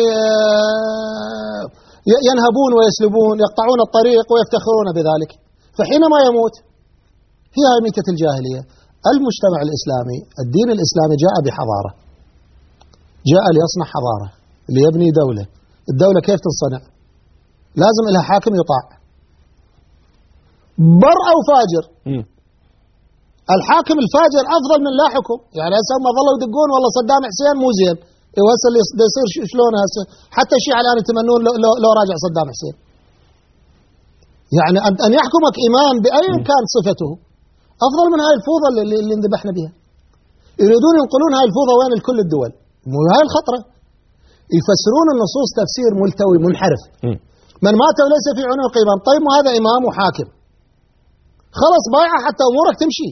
ينهبون ويسلبون، يقطعون الطريق ويفتخرون بذلك. فحينما يموت هي ميتة الجاهلية. المجتمع الإسلامي، الدين الإسلامي جاء بحضارة، جاء ليصنع حضارة، ليبني دولة. الدولة كيف تنصنع؟ لازم لها حاكم يطاع، بر أو فاجر. الحاكم الفاجر أفضل من لا حكم. يعني هسه ما ظلوا يدقون والله صدام حسين مو زين، وهسه اللي يصير شلون هسه؟ حتى الشيعة الآن يتمنون لو راجع صدام حسين. يعني أن يحكمك إمام بأي كان صفته أفضل من هاي الفوضى اللي انذبحنا بها. يريدون ينقلون هاي الفوضى وين لكل الدول. مو هاي الخطرة. يفسرون النصوص تفسير ملتوي منحرف. من مات وليس في عنق إمام. طيب وهذا إمام وحاكم، خلص بايعه حتى أمورك تمشي.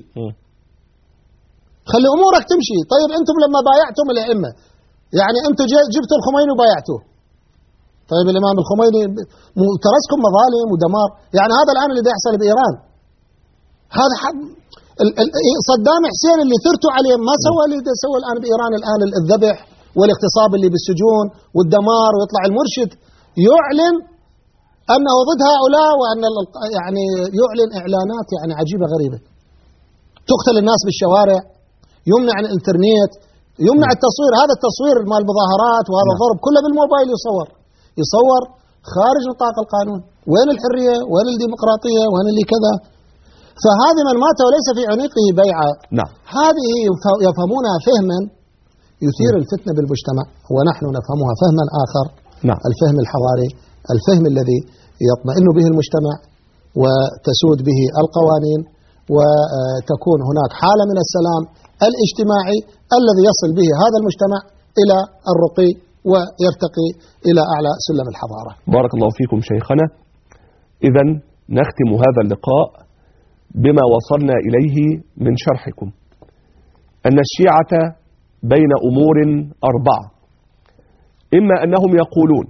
خلي أمورك تمشي. طيب أنتم لما بايعتم الأئمة، يعني أنتم جبتوا الخميني وبايعتوه. طيب الإمام الخميني ترسكم مظالم ودمار. يعني هذا الآن اللي يحصل بإيران، هذا صدام حسين اللي ثرتوا عليه ما سوى اللي سوى الآن بإيران. الآن الذبح والاغتصاب اللي بالسجون والدمار، ويطلع المرشد يعلن أنه ضد هؤلاء، وأن يعني يعلن إعلانات يعني عجيبة غريبة. تقتل الناس بالشوارع، يمنع عن الإنترنت، يمنع التصوير. هذا التصوير مال المظاهرات وهذا الضرب كله بالموبايل يصور خارج نطاق القانون. وين الحرية؟ وين الديمقراطية؟ وين اللي كذا؟ فهذه من مات وليس في عنقه بيعة. نعم. هذه يفهمونها فهما يثير الفتنة بالمجتمع، ونحن نفهمها فهما آخر. نعم. الفهم الحضاري، الفهم الذي يطمئن به المجتمع وتسود به القوانين، وتكون هناك حالة من السلام الاجتماعي الذي يصل به هذا المجتمع إلى الرقي ويرتقي إلى أعلى سلم الحضارة. بارك الله فيكم شيخنا. إذن نختم هذا اللقاء بما وصلنا إليه من شرحكم، أن الشيعة بين أمور 4. إما أنهم يقولون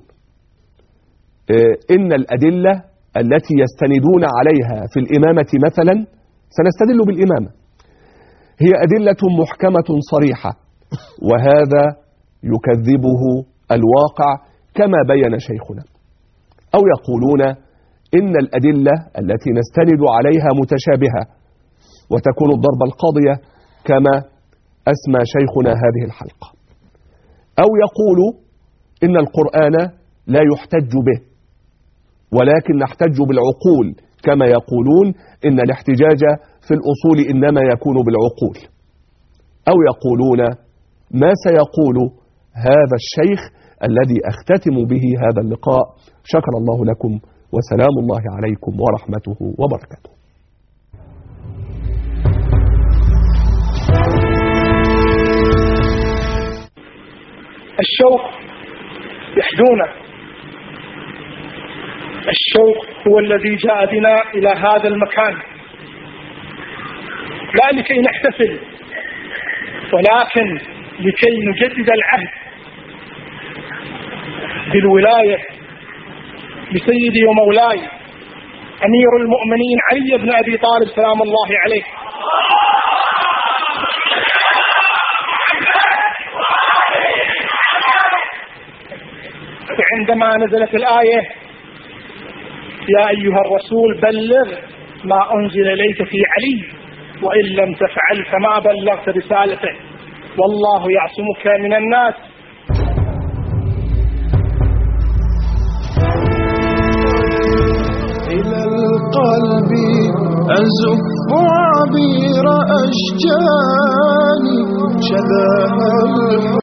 إن الأدلة التي يستندون عليها في الإمامة مثلا، سنستدل بالإمامة، هي أدلة محكمة صريحة، وهذا يكذبه الواقع كما بين شيخنا. أو يقولون إن الأدلة التي نستند عليها متشابهة وتكون الضربة القاضية كما أسمى شيخنا هذه الحلقة. أو يقول إن القرآن لا يحتج به ولكن نحتج بالعقول، كما يقولون إن الاحتجاج في الأصول إنما يكون بالعقول. أو يقولون ما سيقول هذا الشيخ الذي أختتم به هذا اللقاء. شكر الله لكم، وسلام الله عليكم ورحمته وبركاته. الشوق يحدونه. الشوق هو الذي جاء بنا إلى هذا المكان، لا لكي نحتفل ولكن لكي نجدد العهد بالولاية لسيدي ومولاي أمير المؤمنين علي بن أبي طالب سلام الله عليه. عندما نزلت الآية يا أيها الرسول بلغ ما أنزل إليك في علي وإن لم تفعل فما بلغت رسالته والله يعصمك من الناس. إلى القلب أزف عبير أشجاني شذاها